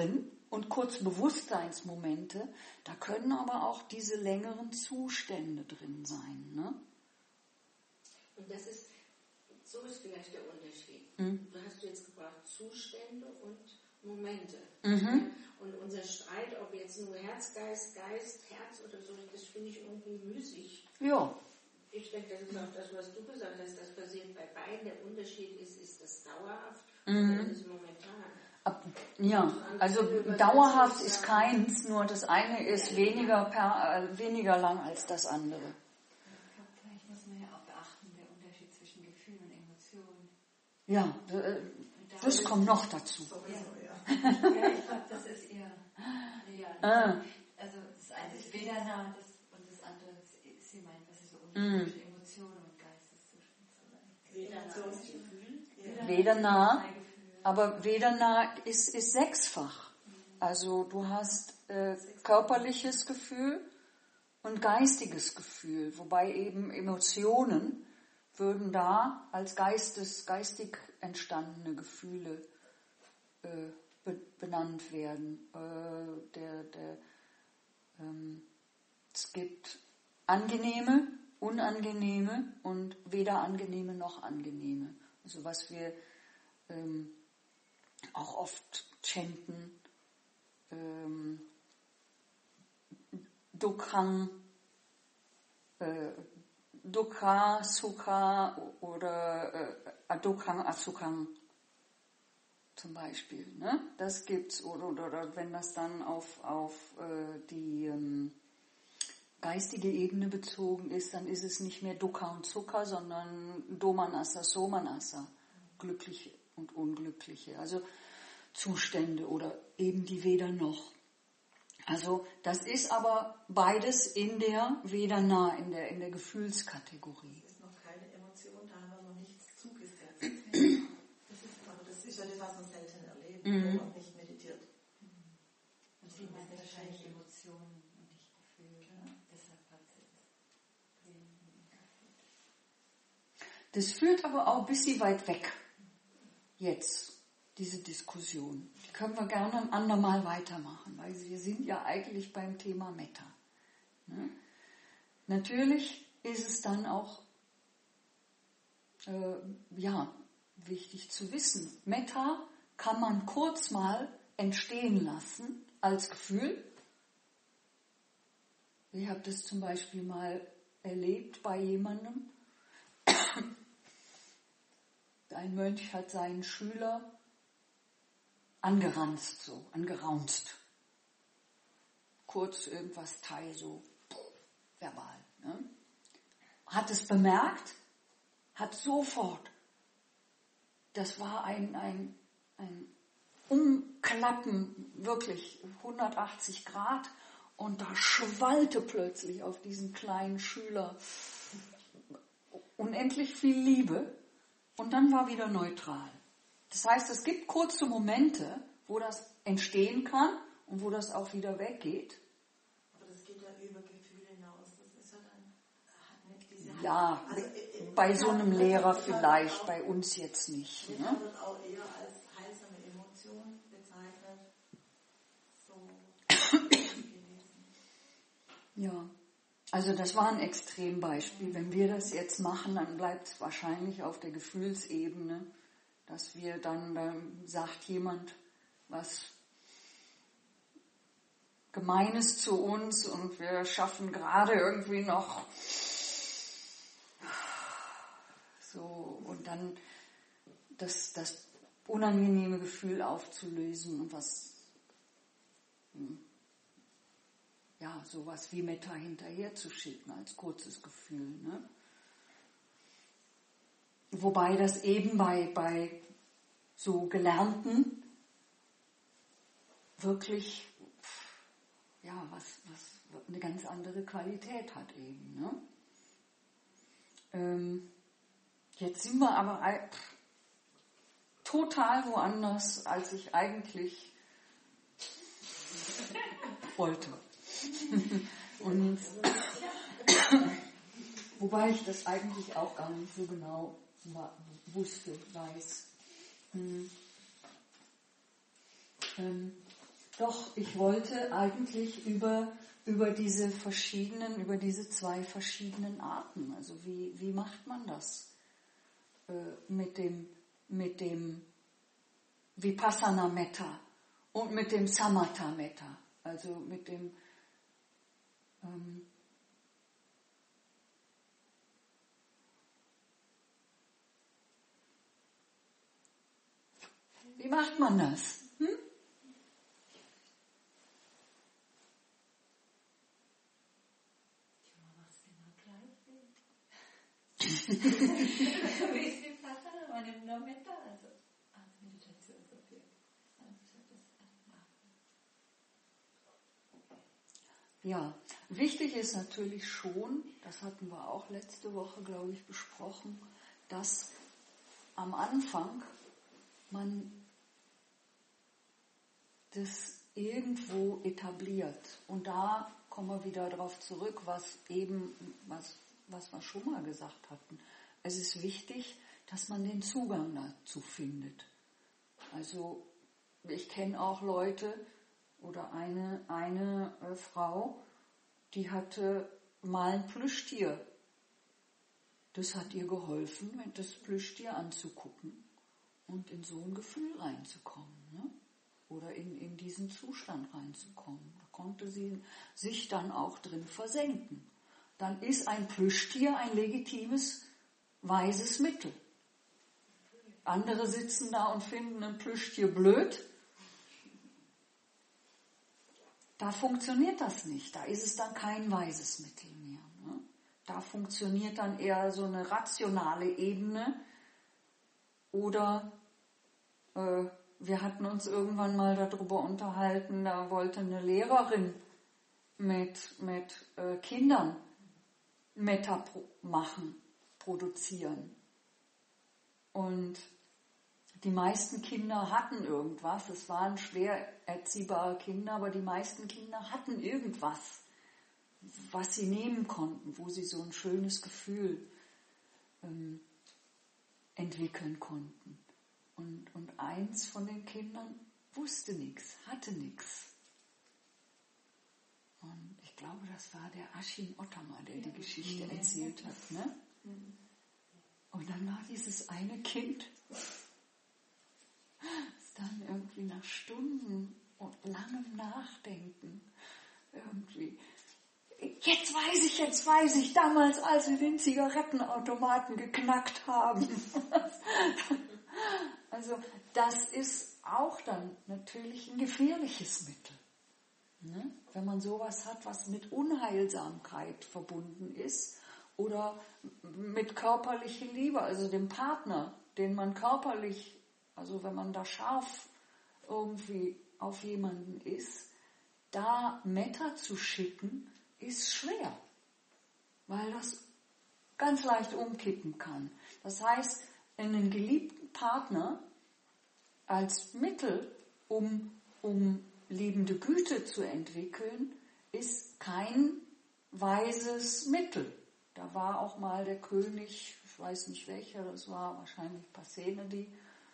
und kurz Bewusstseinsmomente, da können aber auch diese längeren Zustände drin sein. Ne? Und das ist, so ist vielleicht der Unterschied. Mhm. Du hast jetzt gebraucht Zustände und Momente. Mhm. Und unser Streit, ob jetzt nur Herz, Geist, Geist, Herz oder so, das finde ich irgendwie müßig. Ja. Ich denke, das ist auch das, was du gesagt hast, das passiert bei beiden. Der Unterschied ist, ist das dauerhaft Mhm. oder ist es momentan? Ab, ja, also dauerhaft ist keins, nur das eine ist weniger, per, äh, weniger lang als das andere. Vielleicht muss man ja auch beachten, der Unterschied zwischen Gefühl und Emotionen. Ja, äh, das kommt noch dazu. Ja, ja ich glaube, das ist eher real. Ah. Also das eine ist Vedana das, und das andere ist, sie meint, was ist so Unterschied zwischen Emotionen und Geisteszustand zu sein. Vedana ist Gefühl. Vedana, aber Vedana ist, ist sechsfach. Also du hast äh, körperliches Gefühl und geistiges Gefühl, wobei eben Emotionen würden da als Geistes, geistig entstandene Gefühle äh, be, benannt werden. Äh, der, der, ähm, es gibt angenehme, unangenehme und weder angenehme noch angenehme. Also was wir ähm, auch oft chanten, ähm, Dukkha, äh, Dukkha, Sukha oder äh, Adukkha, Asukha zum Beispiel. Ne? Das gibt's. Oder, oder, oder wenn das dann auf, auf äh, die ähm, geistige Ebene bezogen ist, dann ist es nicht mehr Dukkha und Sukha, sondern Domanassa, Somanassa, glückliche und unglückliche. Also Zustände oder eben die Veda noch. Also das ist aber beides in der Vedana, in der, in der Gefühlskategorie. Das ist noch keine Emotion, da haben wir noch nichts zugesetzt. Das ist, aber das ist ja das, was man selten erlebt, Mhm. wenn man nicht meditiert. Und sie meint wahrscheinlich Emotionen und nicht Gefühle. Ja. Deshalb hat sie das. Das führt aber auch ein bisschen weit weg. Jetzt, diese Diskussion. Die können wir gerne ein andermal weitermachen, weil wir sind ja eigentlich beim Thema Metta. Ne? Natürlich ist es dann auch äh, ja, wichtig zu wissen. Metta kann man kurz mal entstehen lassen als Gefühl. Ich habe das zum Beispiel mal erlebt bei jemandem. Ein Mönch hat seinen Schüler angeranzt, so, angeraunzt. Kurz irgendwas Teil, so verbal. Ne? Hat es bemerkt, hat sofort, das war ein, ein, ein Umklappen, wirklich hundertachtzig Grad, und da schwallte plötzlich auf diesen kleinen Schüler unendlich viel Liebe. Und dann war wieder neutral. Das heißt, es gibt kurze Momente, wo das entstehen kann und wo das auch wieder weggeht. Aber das geht ja über Gefühle hinaus. Das ist ja dann hat nicht diese Ja, also, äh, bei so einem Lehrer das vielleicht, auch, bei uns jetzt nicht. Metta Ne? wird auch eher als heilsame Emotion bezeichnet. So gewesen. Ja, also das war ein Extrembeispiel. Wenn wir das jetzt machen, dann bleibt es wahrscheinlich auf der Gefühlsebene, dass wir dann, dann sagt jemand was Gemeines zu uns und wir schaffen gerade irgendwie noch so und dann das, das unangenehme Gefühl aufzulösen und was ja, sowas wie Metta hinterher zu schicken als kurzes Gefühl. Ne? Wobei das eben bei, bei so Gelernten wirklich ja, was, was eine ganz andere Qualität hat eben. Ne? Ähm, jetzt sind wir aber pff, total woanders, als ich eigentlich wollte. Und wobei ich das eigentlich auch gar nicht so genau wusste, weiß. Hm. Ähm, Doch, ich wollte eigentlich über, über diese verschiedenen, über diese zwei verschiedenen Arten, also wie, wie macht man das äh, mit dem, mit dem Vipassana Metta und mit dem Samatha Metta, also mit dem ähm, wie macht man das? Hm? Wie ist die Passana? Man nimmt nur Metta, also als Meditationsobjekt. Ja, wichtig ist natürlich schon, das hatten wir auch letzte Woche, glaube ich, besprochen, dass am Anfang man das irgendwo etabliert. Und da kommen wir wieder darauf zurück, was eben, was, was wir schon mal gesagt hatten. Es ist wichtig, dass man den Zugang dazu findet. Also ich kenne auch Leute oder eine, eine äh, Frau, die hatte mal ein Plüschtier. Das hat ihr geholfen, das Plüschtier anzugucken und in so ein Gefühl reinzukommen, ne? Oder in, in diesen Zustand reinzukommen. Da konnte sie sich dann auch drin versenken. Dann ist ein Plüschtier ein legitimes, weises Mittel. Andere sitzen da und finden ein Plüschtier blöd. Da funktioniert das nicht. Da ist es dann kein weises Mittel mehr. Ne? Da funktioniert dann eher so eine rationale Ebene. Oder äh, wir hatten uns irgendwann mal darüber unterhalten, da wollte eine Lehrerin mit, mit äh, Kindern Metta pro- machen, produzieren. Und die meisten Kinder hatten irgendwas. Es waren schwer erziehbare Kinder, aber die meisten Kinder hatten irgendwas, was sie nehmen konnten, wo sie so ein schönes Gefühl ähm, entwickeln konnten. Und, und eins von den Kindern wusste nichts, hatte nichts. Und ich glaube, das war der Aschin Ottama, der die Geschichte erzählt hat. Ne? Und dann war dieses eine Kind, das dann irgendwie nach Stunden und langem Nachdenken irgendwie, jetzt weiß ich, jetzt weiß ich, damals, als wir den Zigarettenautomaten geknackt haben. Also das ist auch dann natürlich ein gefährliches Mittel. Ne? Wenn man sowas hat, was mit Unheilsamkeit verbunden ist oder mit körperlicher Liebe, also dem Partner, den man körperlich, also wenn man da scharf irgendwie auf jemanden ist, da Metta zu schicken, ist schwer, weil das ganz leicht umkippen kann. Das heißt, einen geliebten Partner als Mittel, um, um liebende Güte zu entwickeln, ist kein weises Mittel. Da war auch mal der König, ich weiß nicht welcher, das war wahrscheinlich Pasenadi,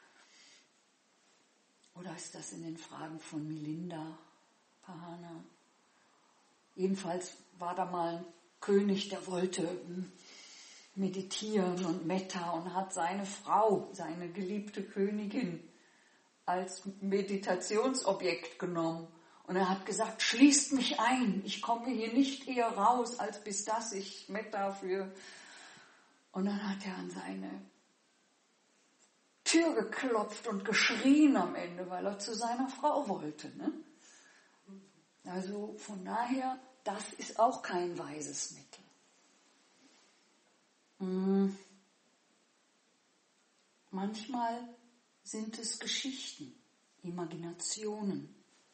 oder ist das in den Fragen von Milinda Pahana? Jedenfalls war da mal ein König, der wollte meditieren und Metta und hat seine Frau, seine geliebte Königin, als Meditationsobjekt genommen. Und er hat gesagt, schließt mich ein, ich komme hier nicht eher raus, als bis das ich Metta für... Und dann hat er an seine Tür geklopft und geschrien am Ende, weil er zu seiner Frau wollte. Ne? Also von daher, das ist auch kein weises Mittel. Hm. Manchmal sind es Geschichten, Imaginationen.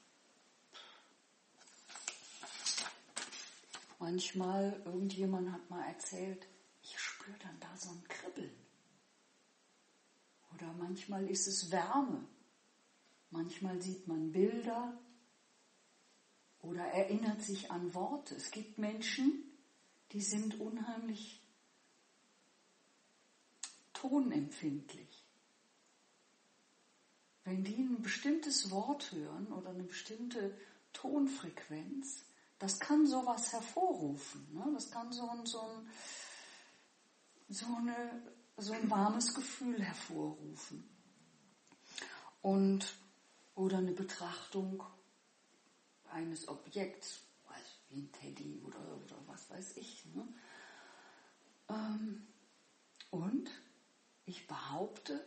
Manchmal, irgendjemand hat mal erzählt, ich spüre dann da so ein Kribbeln. Oder manchmal ist es Wärme. Manchmal sieht man Bilder oder erinnert sich an Worte. Es gibt Menschen, die sind unheimlich tonempfindlich. wenn die ein bestimmtes Wort hören oder eine bestimmte Tonfrequenz, das kann sowas hervorrufen. Ne? Das kann so ein, so, ein, so, eine, so ein warmes Gefühl hervorrufen. Und, oder eine Betrachtung eines Objekts, wie ein Teddy oder, oder was weiß ich. Ne? Ähm, und ich behaupte,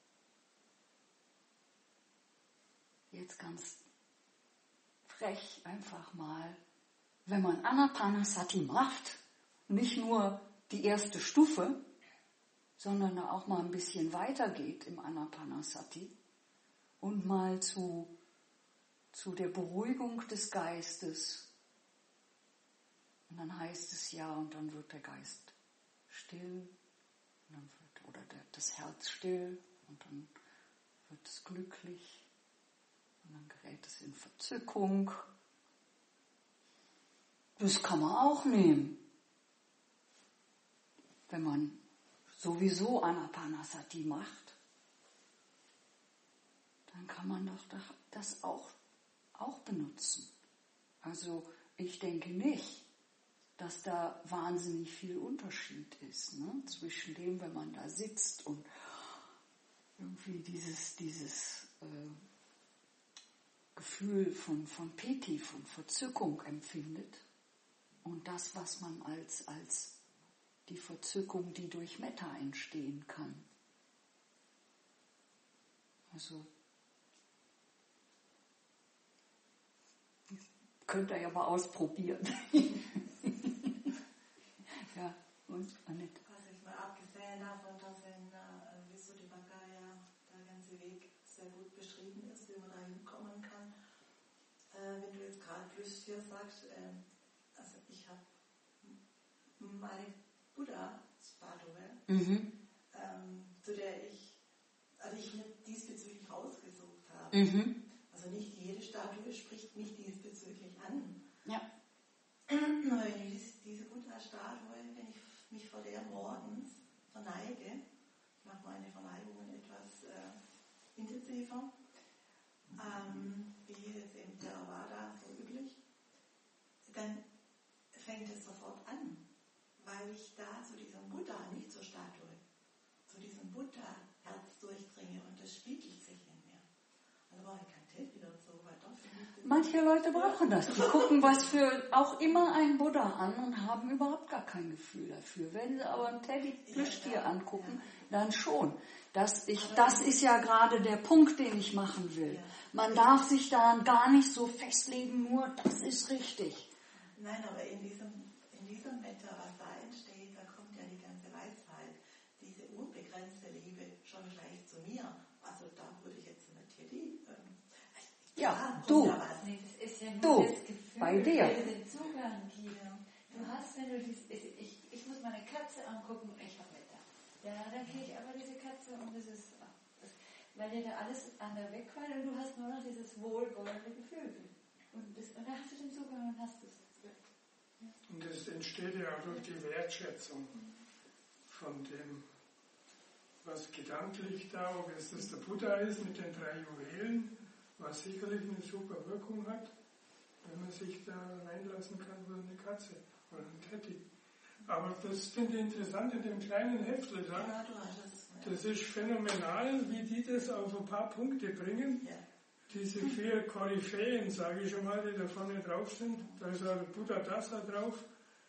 jetzt ganz frech einfach mal, wenn man Anapanasati macht, nicht nur die erste Stufe, sondern auch mal ein bisschen weiter geht im Anapanasati und mal zu, zu der Beruhigung des Geistes. Und dann heißt es ja, und dann wird der Geist still, und dann wird, oder der, das Herz still, und dann wird es glücklich, und dann gerät es in Verzückung. Das kann man auch nehmen, wenn man sowieso Anapanasati macht. Dann kann man doch das auch, auch benutzen. Also ich denke nicht, dass da wahnsinnig viel Unterschied ist, ne? Zwischen dem, wenn man da sitzt und irgendwie dieses, dieses äh, Gefühl von, von Piti, von Verzückung empfindet und das, was man als, als die Verzückung, die durch Metta entstehen kann. Also könnt ihr ja mal ausprobieren. Ja, und Annette. Also ich mal abgesehen davon, dass in äh, Visuddhimagga der ganze Weg sehr gut beschrieben ist, wie man da hinkommen kann. Äh, wenn du jetzt gerade plus vier sagst, äh, also ich habe meine Buddha-Statue, Mhm. ähm, zu der ich, also ich mir diesbezüglich rausgesucht habe. Mhm. Also nicht jede Statue spricht mich diesbezüglich an. Ja. Wenn ich diese Buddha-Statue, wenn ich mich vor der morgens verneige, ich mache meine Verneigungen etwas äh, intensiver, ähm, wie es im Theravada so üblich, dann fängt es sofort an, weil ich da zu diesem Buddha, nicht zur Statue, zu diesem Buddha-Herz durchdringe und das spiegelt sich in mir. Also brauche ich kein Teddy dazu, weil doch für mich... Manche Leute brauchen das. Die gucken was für auch immer einen Buddha an und haben überhaupt gar kein Gefühl dafür. Wenn sie aber ein Teddy-Plüschtier angucken, dann schon. Das, ich, das ist ja gerade der Punkt, den ich machen will. Man darf sich da gar nicht so festlegen, nur das ist richtig. Nein, aber in diesem, in diesem Metta, was da entsteht, da kommt ja die ganze Weisheit, diese unbegrenzte Liebe schon gleich zu mir. Also da würde ich jetzt eine Teddy... Ähm, Ja, ja, du. Ja, Nee, das ist ja nur Du, das Gefühl, bei dir. wenn du den Zugang gibst. Du hast, wenn du dies, ich, ich muss meine Katze angucken, ich habe Wetter. Ja, dann kriege ich aber diese Katze und das ist, ach, das, weil dir da alles andere wegfällt und du hast nur noch dieses wohlwollende Gefühl. Und, das, und da hast du den Zugang und hast es. Ja. Und das entsteht ja auch durch die Wertschätzung von dem, was gedanklich da, ob es das der Buddha ist mit den drei Juwelen, was sicherlich eine super Wirkung hat, wenn man sich da reinlassen kann über eine Katze oder ein Teddy. Aber das finde ich interessant in dem kleinen Heftel da. Ja, du hast es. Ja. Das ist phänomenal, wie die das auf ein paar Punkte bringen. Ja. Diese vier Koryphäen, sage ich schon mal, die da vorne drauf sind. Da ist auch Buddha Dasa drauf.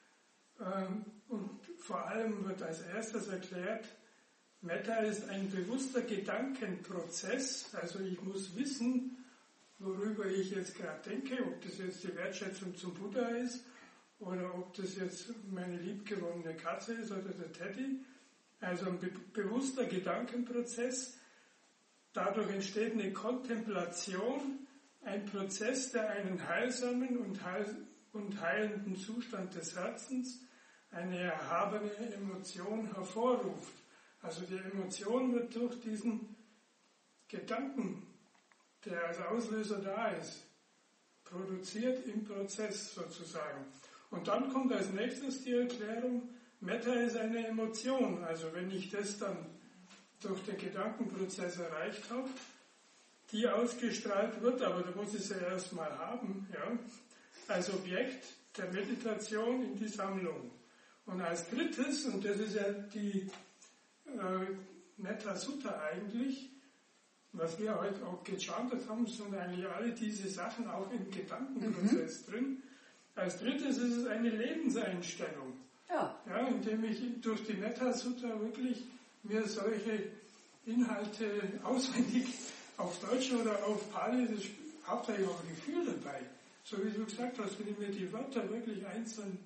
Und vor allem wird als erstes erklärt, Metta ist ein bewusster Gedankenprozess. Also ich muss wissen, worüber ich jetzt gerade denke, ob das jetzt die Wertschätzung zum Buddha ist oder ob das jetzt meine liebgewonnene Katze ist oder der Teddy. Also ein be- bewusster Gedankenprozess. Dadurch entsteht eine Kontemplation, ein Prozess, der einen heilsamen und, heil- und heilenden Zustand des Herzens, eine erhabene Emotion hervorruft. Also die Emotion wird durch diesen Gedanken, der als Auslöser da ist, produziert im Prozess sozusagen. Und dann kommt als nächstes die Erklärung, Metta ist eine Emotion. Also wenn ich das dann durch den Gedankenprozess erreicht habe, die ausgestrahlt wird, aber da muss ich sie erstmal haben, ja, als Objekt der Meditation in die Sammlung. Und als drittes, und das ist ja die äh, Metta Sutta eigentlich, was wir heute auch gechartet haben, sind eigentlich alle diese Sachen auch im Gedankenprozess mhm. drin. Als drittes ist es eine Lebenseinstellung. Ja. Ja, indem ich durch die Metta Sutta wirklich mir solche Inhalte auswendig auf Deutsch oder auf Pali, das ist hauptsächlich auch ein Gefühl dabei. So wie du gesagt hast, wenn ich mir die Wörter wirklich einzeln,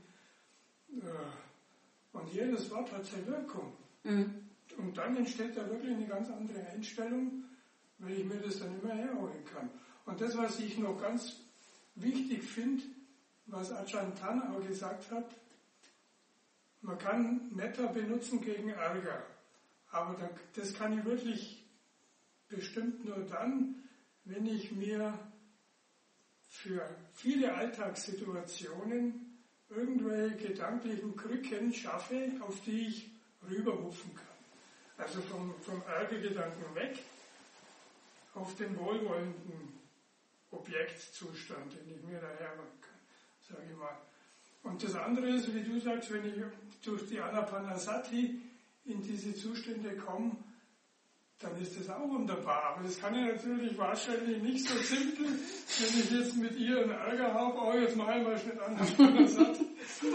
äh, und jedes Wort hat seine Wirkung. Mhm. Und dann entsteht da wirklich eine ganz andere Einstellung, weil ich mir das dann immer herholen kann. Und das, was ich noch ganz wichtig finde, was Ajahn Tan auch gesagt hat, man kann Metta benutzen gegen Ärger. Aber das kann ich wirklich bestimmt nur dann, wenn ich mir für viele Alltagssituationen irgendwelche gedanklichen Krücken schaffe, auf die ich rüberhupfen kann. Also vom, vom Ärgergedanken weg auf den wohlwollenden Objektzustand, den ich mir dahermachen kann, sage ich mal. Und das andere ist, wie du sagst, wenn ich durch die Anapanasati in diese Zustände komme, dann ist das auch wunderbar. Aber das kann ich natürlich wahrscheinlich nicht so simpel, wenn ich jetzt mit ihr einen Ärger habe, oh, jetzt mache ich mal schnell Anapanasati.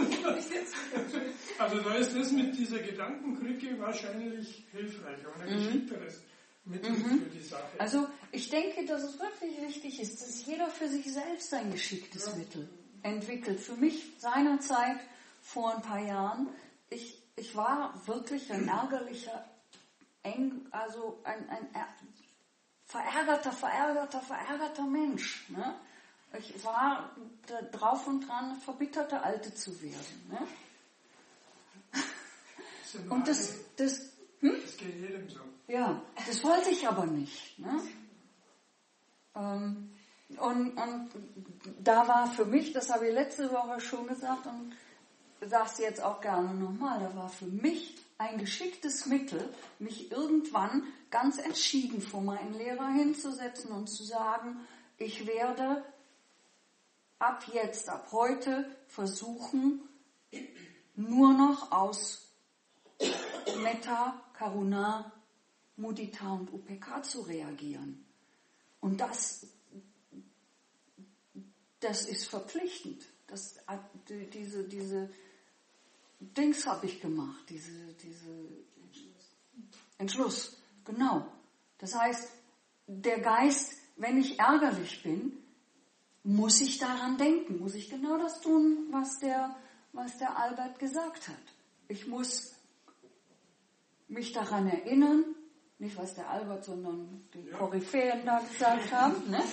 Also da ist das mit dieser Gedankenkrücke wahrscheinlich hilfreich und ein mhm. geschickteres Mittel mhm. für die Sache. Also ich denke, dass es wirklich wichtig ist, dass jeder für sich selbst ein geschicktes ja. Mittel entwickelt. Für mich seinerzeit vor ein paar Jahren, ich, ich war wirklich ein ärgerlicher, eng, also ein, ein verärgerter, verärgerter, verärgerter Mensch. Ne? Ich war da drauf und dran, verbitterte Alte zu werden. Ne? Und das, das, hm? das geht jedem so. Ja, das wollte ich aber nicht. Ne? Ähm, und, und da war für mich, das habe ich letzte Woche schon gesagt und sage es jetzt auch gerne nochmal, da war für mich ein geschicktes Mittel, mich irgendwann ganz entschieden vor meinen Lehrer hinzusetzen und zu sagen, ich werde ab jetzt, ab heute versuchen, nur noch aus Metta, Karuna, Mudita und U P K zu reagieren. Und das, das ist verpflichtend. Das, diese, diese Dings habe ich gemacht, diese, diese Entschluss. Entschluss, genau. Das heißt, der Geist, wenn ich ärgerlich bin, muss ich daran denken, muss ich genau das tun, was der, was der Albert gesagt hat. Ich muss mich daran erinnern, nicht was der Albert, sondern die ja. Koryphäen da gesagt haben, ne?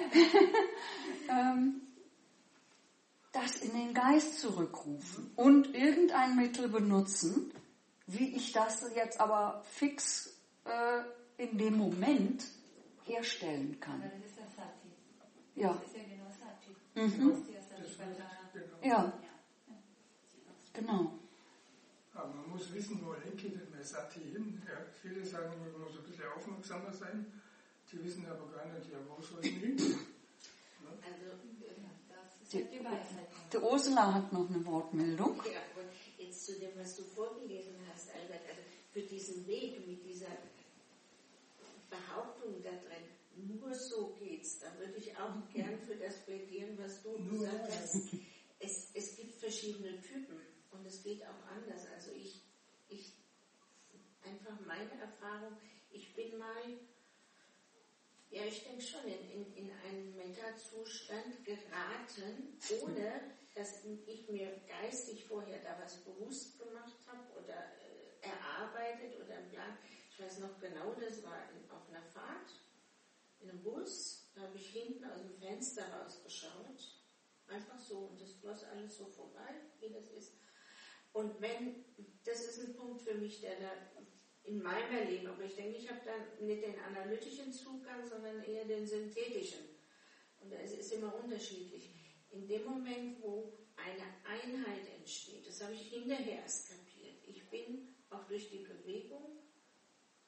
ähm, das in den Geist zurückrufen und irgendein Mittel benutzen, wie ich das jetzt aber fix äh, in dem Moment herstellen kann. Das ist ja Sati. Ja. Das ist ja genau Sati. Mhm. Ja, genau. Aber man muss wissen, wo lenke ich denn bei Sati hin? Ja, viele sagen, man muss ein bisschen aufmerksamer sein. Die wissen aber gar nicht, ja, wo soll ich hin? Also, die, die Ursula hat noch eine Wortmeldung. Ja, aber jetzt zu dem, was du vorgelesen hast, Albert, also für diesen Weg mit dieser Behauptung da drin, nur so geht's, da würde ich auch gern für das plädieren, was du nur gesagt hast. Es, es gibt verschiedene Typen und es geht auch anders. Also ich, ich, einfach meine Erfahrung, ich bin mal, ja, ich denke schon, in, in, in einen Metta-Zustand geraten, ohne dass ich mir geistig vorher da was bewusst gemacht habe oder äh, erarbeitet oder einen Plan. Ich weiß noch genau, das war in, auf einer Fahrt in einem Bus, da habe ich hinten aus dem Fenster rausgeschaut, einfach so, und das floss alles so vorbei, wie das ist. Und wenn, das ist ein Punkt für mich, der da in meinem Erleben, aber ich denke, ich habe dann nicht den analytischen Zugang, sondern eher den synthetischen. Und es ist immer unterschiedlich. In dem Moment, wo eine Einheit entsteht, das habe ich hinterher erst kapiert. Ich bin auch durch die Bewegung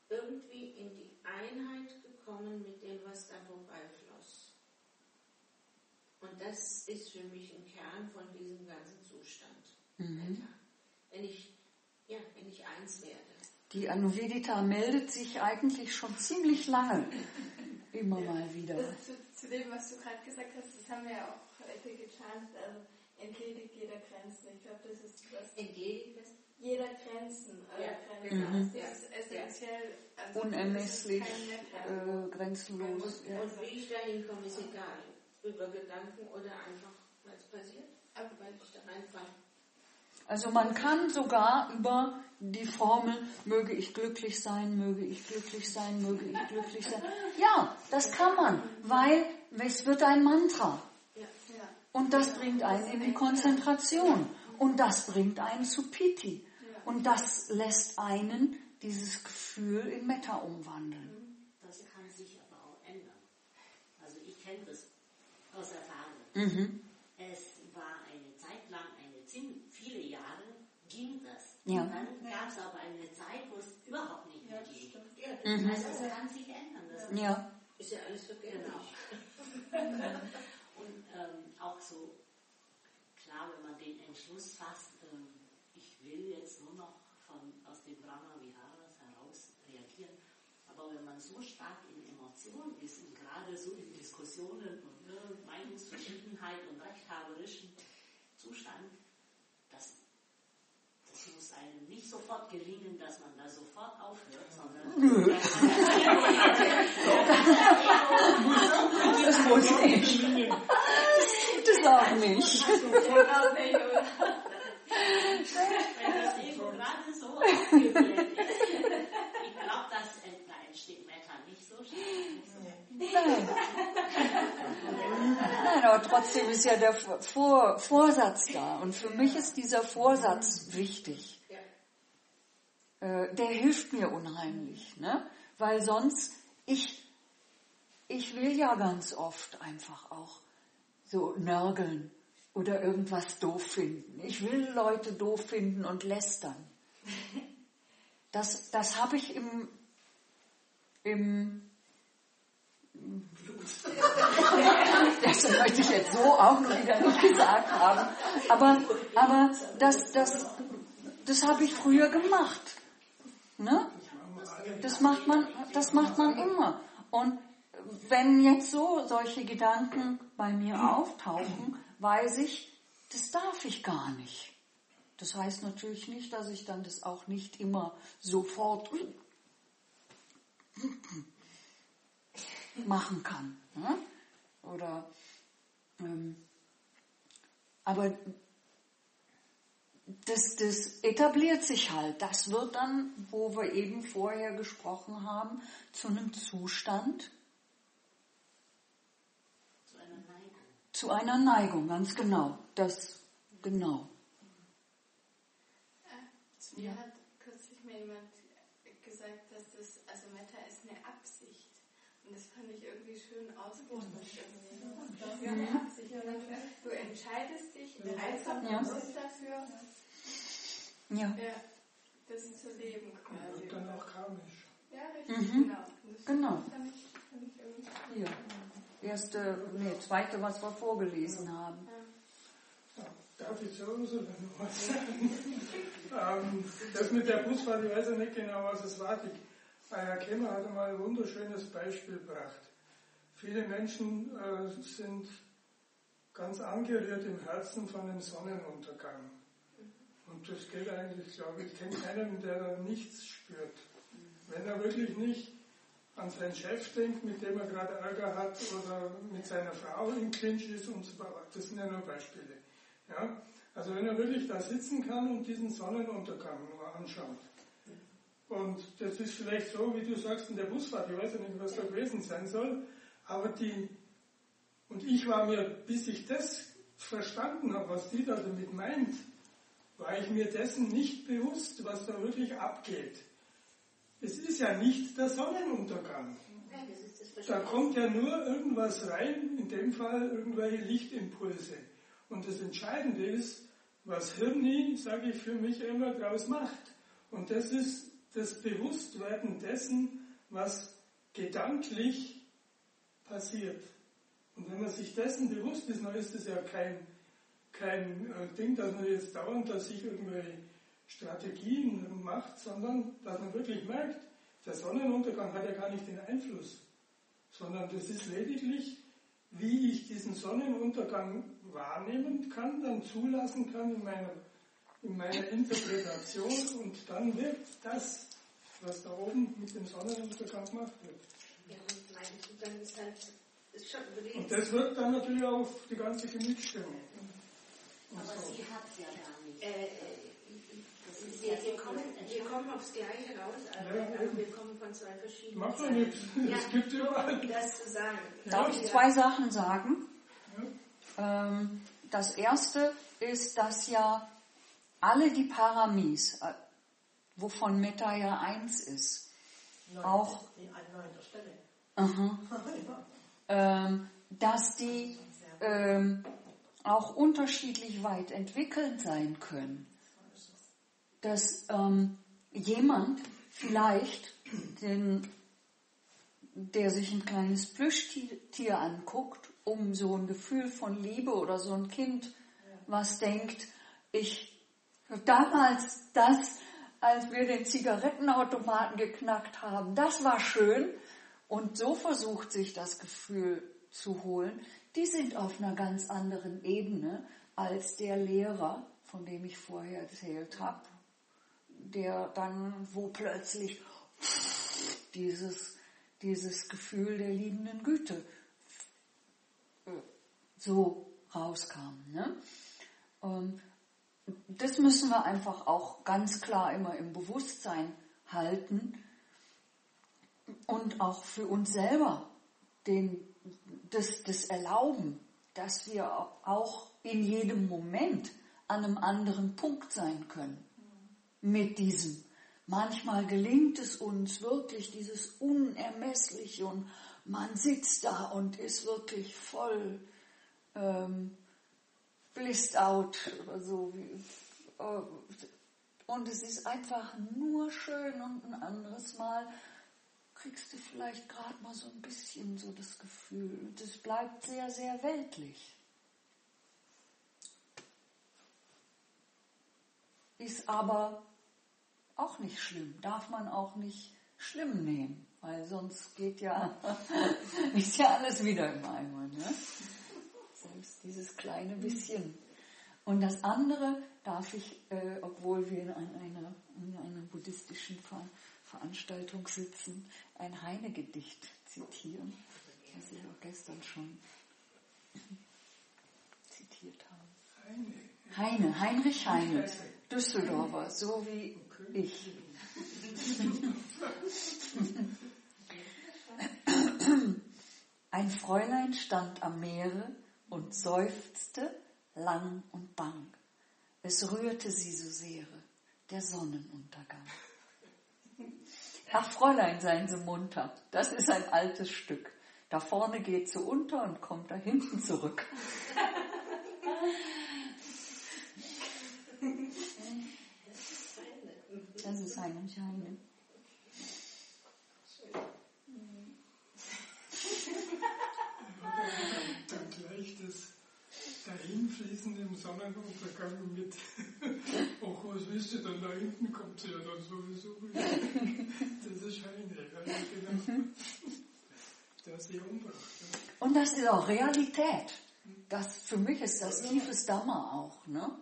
irgendwie in die Einheit gekommen mit dem, was da vorbeifloss. Und das ist für mich ein Kern von diesem ganzen Zustand. Mhm. Wenn ich, ja, wenn ich eins werde. Die Anuvedita meldet sich eigentlich schon ziemlich lange immer ja. mal wieder. Das zu, zu dem, was du gerade gesagt hast, das haben wir ja auch heute gechantet, also entledigt jeder Grenzen. Ich glaube, das ist was. Entledigt was? Jeder Grenzen. Ja, Grenzen. genau. Das ist essentiell. Also unermesslich, äh, grenzenlos. Und, ja. und wie ich dahin komme, ist egal. Über Gedanken oder einfach, weil es passiert. Aber weil ich da reinfalle. Also man kann sogar über die Formel, möge ich glücklich sein, möge ich glücklich sein, möge ich glücklich sein. Ja, das kann man, weil es wird ein Mantra. Und das bringt einen in die Konzentration. Und das bringt einen zu Piti. Und das lässt einen dieses Gefühl in Metta umwandeln. Das kann sich aber auch ändern. Also ich kenne das aus Erfahrung. Mhm. Es war eine Zeit lang, eine ziemlich viele Jahre, ging das. Ja. Und dann gab es aber eine Zeit, wo es überhaupt nicht mehr ging. Ja, mhm. Also es kann sich ändern. Das ja. Ist ja alles vergessen. Genau. Und ähm, auch so, klar, wenn man den Entschluss fasst, ähm, ich will jetzt nur noch von, aus dem Brahma Viharas heraus reagieren, aber wenn man so stark in Emotionen ist und gerade so in Diskussionen und ne, Meinungsverschiedenheit und rechthaberischen Zustand, das, das muss einem nicht sofort gelingen, dass man da sofort aufhört, sondern das muss nicht. Das tut es auch nicht. Wenn das Ego gerade so aufgebläht ist, ich glaube, dass da entsteht Metta nicht so schnell. Nein. Nein, aber trotzdem ist ja der Vor- Vorsatz da. Und für mich ist dieser Vorsatz wichtig. Äh, der hilft mir unheimlich. Ne? Weil sonst, ich, ich will ja ganz oft einfach auch so nörgeln oder irgendwas doof finden. Ich will Leute doof finden und lästern. Das, das habe ich im, im das möchte ich jetzt so auch noch wieder nicht gesagt haben. Aber, aber das, das, das habe ich früher gemacht. Ne? Das macht man, das macht man immer. Und wenn jetzt so solche Gedanken bei mir auftauchen, weiß ich, das darf ich gar nicht. Das heißt natürlich nicht, dass ich dann das auch nicht immer sofort machen kann. Ne? Oder, ähm, aber das, das etabliert sich halt. Das wird dann, wo wir eben vorher gesprochen haben, zu einem Zustand. Zu einer Neigung. Zu einer Neigung, ganz genau. Das, genau. Zu mir hat kürzlich mir jemand gesagt, dass das, also Metta ist eine Absicht. Und das fand ich irgendwie schön ausgedrückt. Das ist eine Absicht. Du entscheidest dich einfach ja. bewusst dafür, ja. Ja, das zu leben quasi. Und dann auch karmisch. Ja, richtig, Mhm. genau. Das Genau. Fand ich, fand ich irgendwie Ja. Erste, nee, zweite, was wir vorgelesen haben. Ja, darf ich sowieso noch was sagen? ähm, das mit der Busfahrt, ich weiß ja nicht genau, was es war. Die Aya Kemmer hat einmal ein wunderschönes Beispiel gebracht. Viele Menschen äh, sind ganz angerührt im Herzen von dem Sonnenuntergang. Und das geht eigentlich, glaube ich, ich kenne keinen, der da nichts spürt. Wenn er wirklich nicht an seinen Chef denkt, mit dem er gerade Ärger hat, oder mit seiner Frau im Clinch ist und so weiter. Das sind ja nur Beispiele. Ja? Also wenn er wirklich da sitzen kann und diesen Sonnenuntergang nur anschaut. Und das ist vielleicht so, wie du sagst, in der Busfahrt, ich weiß ja nicht, was da gewesen sein soll, aber die, und ich war mir, bis ich das verstanden habe, was die da damit meint, war ich mir dessen nicht bewusst, was da wirklich abgeht. Es ist ja nicht der Sonnenuntergang. Da kommt ja nur irgendwas rein, in dem Fall irgendwelche Lichtimpulse. Und das Entscheidende ist, was Hirni, sage ich für mich immer, daraus macht. Und das ist das Bewusstwerden dessen, was gedanklich passiert. Und wenn man sich dessen bewusst ist, dann ist es ja kein, kein äh, Ding, dass man jetzt dauernd, dass sich irgendwelche Strategien macht, sondern dass man wirklich merkt, der Sonnenuntergang hat ja gar nicht den Einfluss, sondern das ist lediglich, wie ich diesen Sonnenuntergang wahrnehmen kann, dann zulassen kann in meiner, in meiner Interpretation und dann wirkt das, was da oben mit dem Sonnenuntergang gemacht wird. Ja, und meinst du, dann ist halt, ist schon überlegt. Und das wirkt dann natürlich auf die ganze Gemütsstimmung. Aber so. sie hat ja gar nicht. Äh, Das ist wir, ja wir, so kommen, wir kommen aufs Gleiche raus, aber, Ja, aber eben. wir kommen von zwei verschiedenen Macht doch Seiten. nichts. Ja, Es gibt überall. um das zu sagen. Darf ich zwei Sachen sagen? Ähm, das erste ist, dass ja alle die Paramis, äh, wovon Metta ja eins ist, auch, An neunter Stelle. aha, ähm, dass die ähm, auch unterschiedlich weit entwickelt sein können. Dass ähm, jemand vielleicht, den, der sich ein kleines Plüschtier anguckt, um so ein Gefühl von Liebe oder so ein Kind, was denkt, ich damals das, als wir den Zigarettenautomaten geknackt haben, das war schön, und so versucht sich das Gefühl zu holen, die sind auf einer ganz anderen Ebene als der Lehrer, von dem ich vorher erzählt habe, der dann, wo plötzlich dieses, dieses Gefühl der liebenden Güte so rauskam. Ne? Und das müssen wir einfach auch ganz klar immer im Bewusstsein halten und auch für uns selber den, das, das erlauben, dass wir auch in jedem Moment an einem anderen Punkt sein können mit diesem. Manchmal gelingt es uns wirklich, dieses Unermessliche, und man sitzt da und ist wirklich voll ähm, blissed out oder so. Äh, und es ist einfach nur schön, und ein anderes Mal kriegst du vielleicht gerade mal so ein bisschen so das Gefühl, das bleibt sehr, sehr weltlich. Ist aber auch nicht schlimm, darf man auch nicht schlimm nehmen, weil sonst geht ja, ist ja alles wieder im Eimer, ne? Selbst dieses kleine bisschen. Und das andere darf ich, äh, obwohl wir in einer, in einer buddhistischen Ver- Veranstaltung sitzen, ein Heine-Gedicht zitieren, das ich auch gestern schon zitiert habe. Heine, Heinrich Heine, Düsseldorfer, so wie ich. Ein Fräulein stand am Meere und seufzte lang und bang. Es rührte sie so sehr, der Sonnenuntergang. Ach, Fräulein, seien Sie munter, das ist ein altes Stück. Da vorne geht sie unter und kommt da hinten zurück. Das ist Heinrich Heine. Dann gleich das Dahinfließen im Sonnenuntergang mit, ach, was wisst ihr, dann da hinten kommt sie ja dann sowieso wieder. Das ist Heine, also genau. Das ist die Umbracht. Ja. Und das ist auch Realität. Das, für mich ist das tiefes Dhamma auch, ne?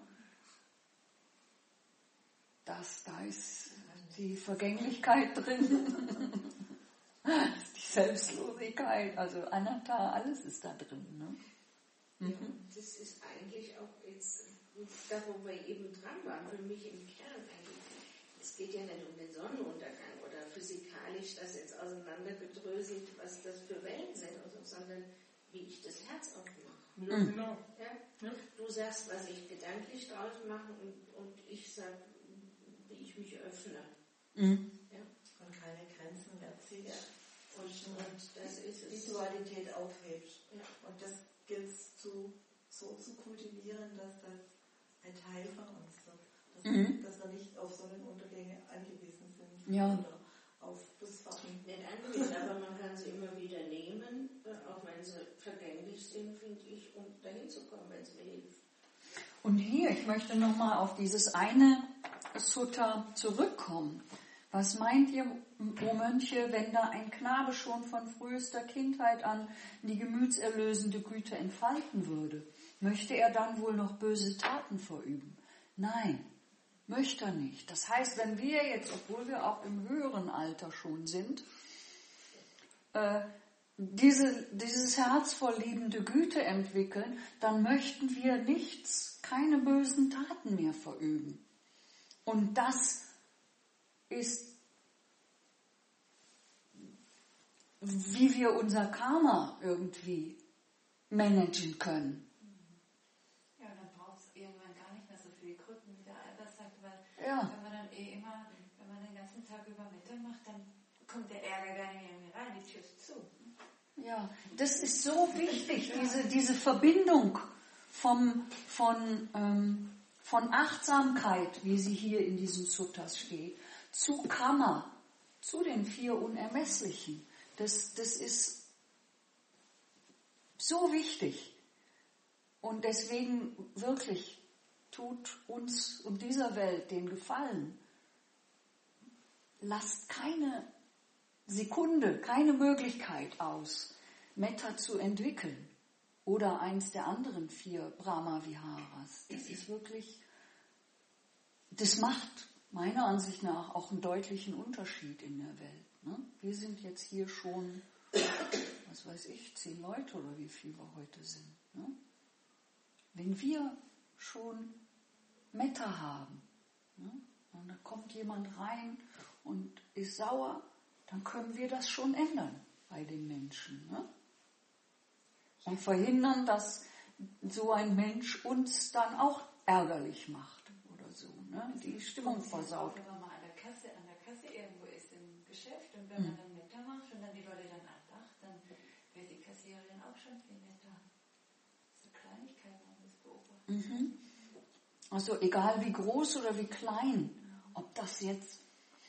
Das, da ist die Vergänglichkeit drin, die Selbstlosigkeit, also Anatta, alles ist da drin, ne? Ja, das ist eigentlich auch jetzt, da wo wir eben dran waren, für mich im Kern eigentlich. Es geht ja nicht um den Sonnenuntergang oder physikalisch das jetzt auseinandergedröselt, was das für Wellen sind, also, sondern wie ich das Herz aufmache. Ja, genau. Ja? Ja. Du sagst, was ich gedanklich draus mache, und, und ich sag, wie ich mich öffne. Mhm. Ja? Und keine Grenzen mehr zieht. Ja. Und, und das ist es. Die Dualität aufhebt. Ja. Und das gilt es zu, so zu kultivieren, dass das ein Teil von uns wird. dass, Mhm. dass wir nicht auf Sonnenuntergänge angewiesen sind. Ja. Oder auf Busfahrten. Nicht angewiesen, aber man kann sie immer wieder nehmen, auch wenn sie vergänglich sind, finde ich, um dahin zu kommen, wenn es mir hilft. Und hier, ich möchte nochmal auf dieses eine Sutta zurückkommen. Was meint ihr, o Mönche, wenn da ein Knabe schon von frühester Kindheit an die gemütserlösende Güte entfalten würde? Möchte er dann wohl noch böse Taten verüben? Nein, möchte er nicht. Das heißt, wenn wir jetzt, obwohl wir auch im höheren Alter schon sind, äh, diese, dieses Herz voll liebende Güte entwickeln, dann möchten wir nichts, keine bösen Taten mehr verüben. Und das ist, wie wir unser Karma irgendwie managen können. Ja, dann braucht es irgendwann gar nicht mehr so viele Krücken, wie der Albert sagt, weil Ja. wenn man dann eh immer, wenn man den ganzen Tag über Metta macht, dann kommt der Ärger gar nicht mehr rein, die Tür ist zu. Ja, das ist so wichtig, diese, diese Verbindung vom, von, ähm, von Achtsamkeit, wie sie hier in diesen Suttas steht, zu Karma, zu den vier Unermesslichen. Das, das ist so wichtig. Und deswegen wirklich tut uns und dieser Welt den Gefallen. Lasst keine Sekunde, keine Möglichkeit aus, Metta zu entwickeln. Oder eins der anderen vier Brahma-Viharas. Das ist wirklich, das macht meiner Ansicht nach auch einen deutlichen Unterschied in der Welt. Ne? Wir sind jetzt hier schon, was weiß ich, zehn Leute oder wie viel wir heute sind. Ne? Wenn wir schon Metta haben, ne? Und da kommt jemand rein und ist sauer, dann können wir das schon ändern bei den Menschen. Ne? Und verhindern, dass so ein Mensch uns dann auch ärgerlich macht oder so, ne? Die Stimmung versaut. Wenn man mal an der Kasse, an der Kasse irgendwo ist im Geschäft und wenn man dann Metta macht und dann die Leute dann anlacht, dann wird die Kassiererin auch schon viel netter. So Kleinigkeiten, man das beobachtet. Mhm. Also egal wie groß oder wie klein, ob das jetzt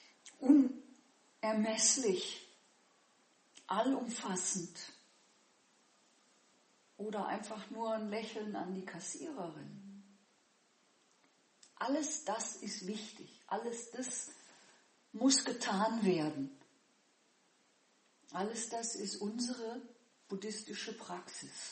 unermesslich, allumfassend oder einfach nur ein Lächeln an die Kassiererin. Alles das ist wichtig. Alles das muss getan werden. Alles das ist unsere buddhistische Praxis.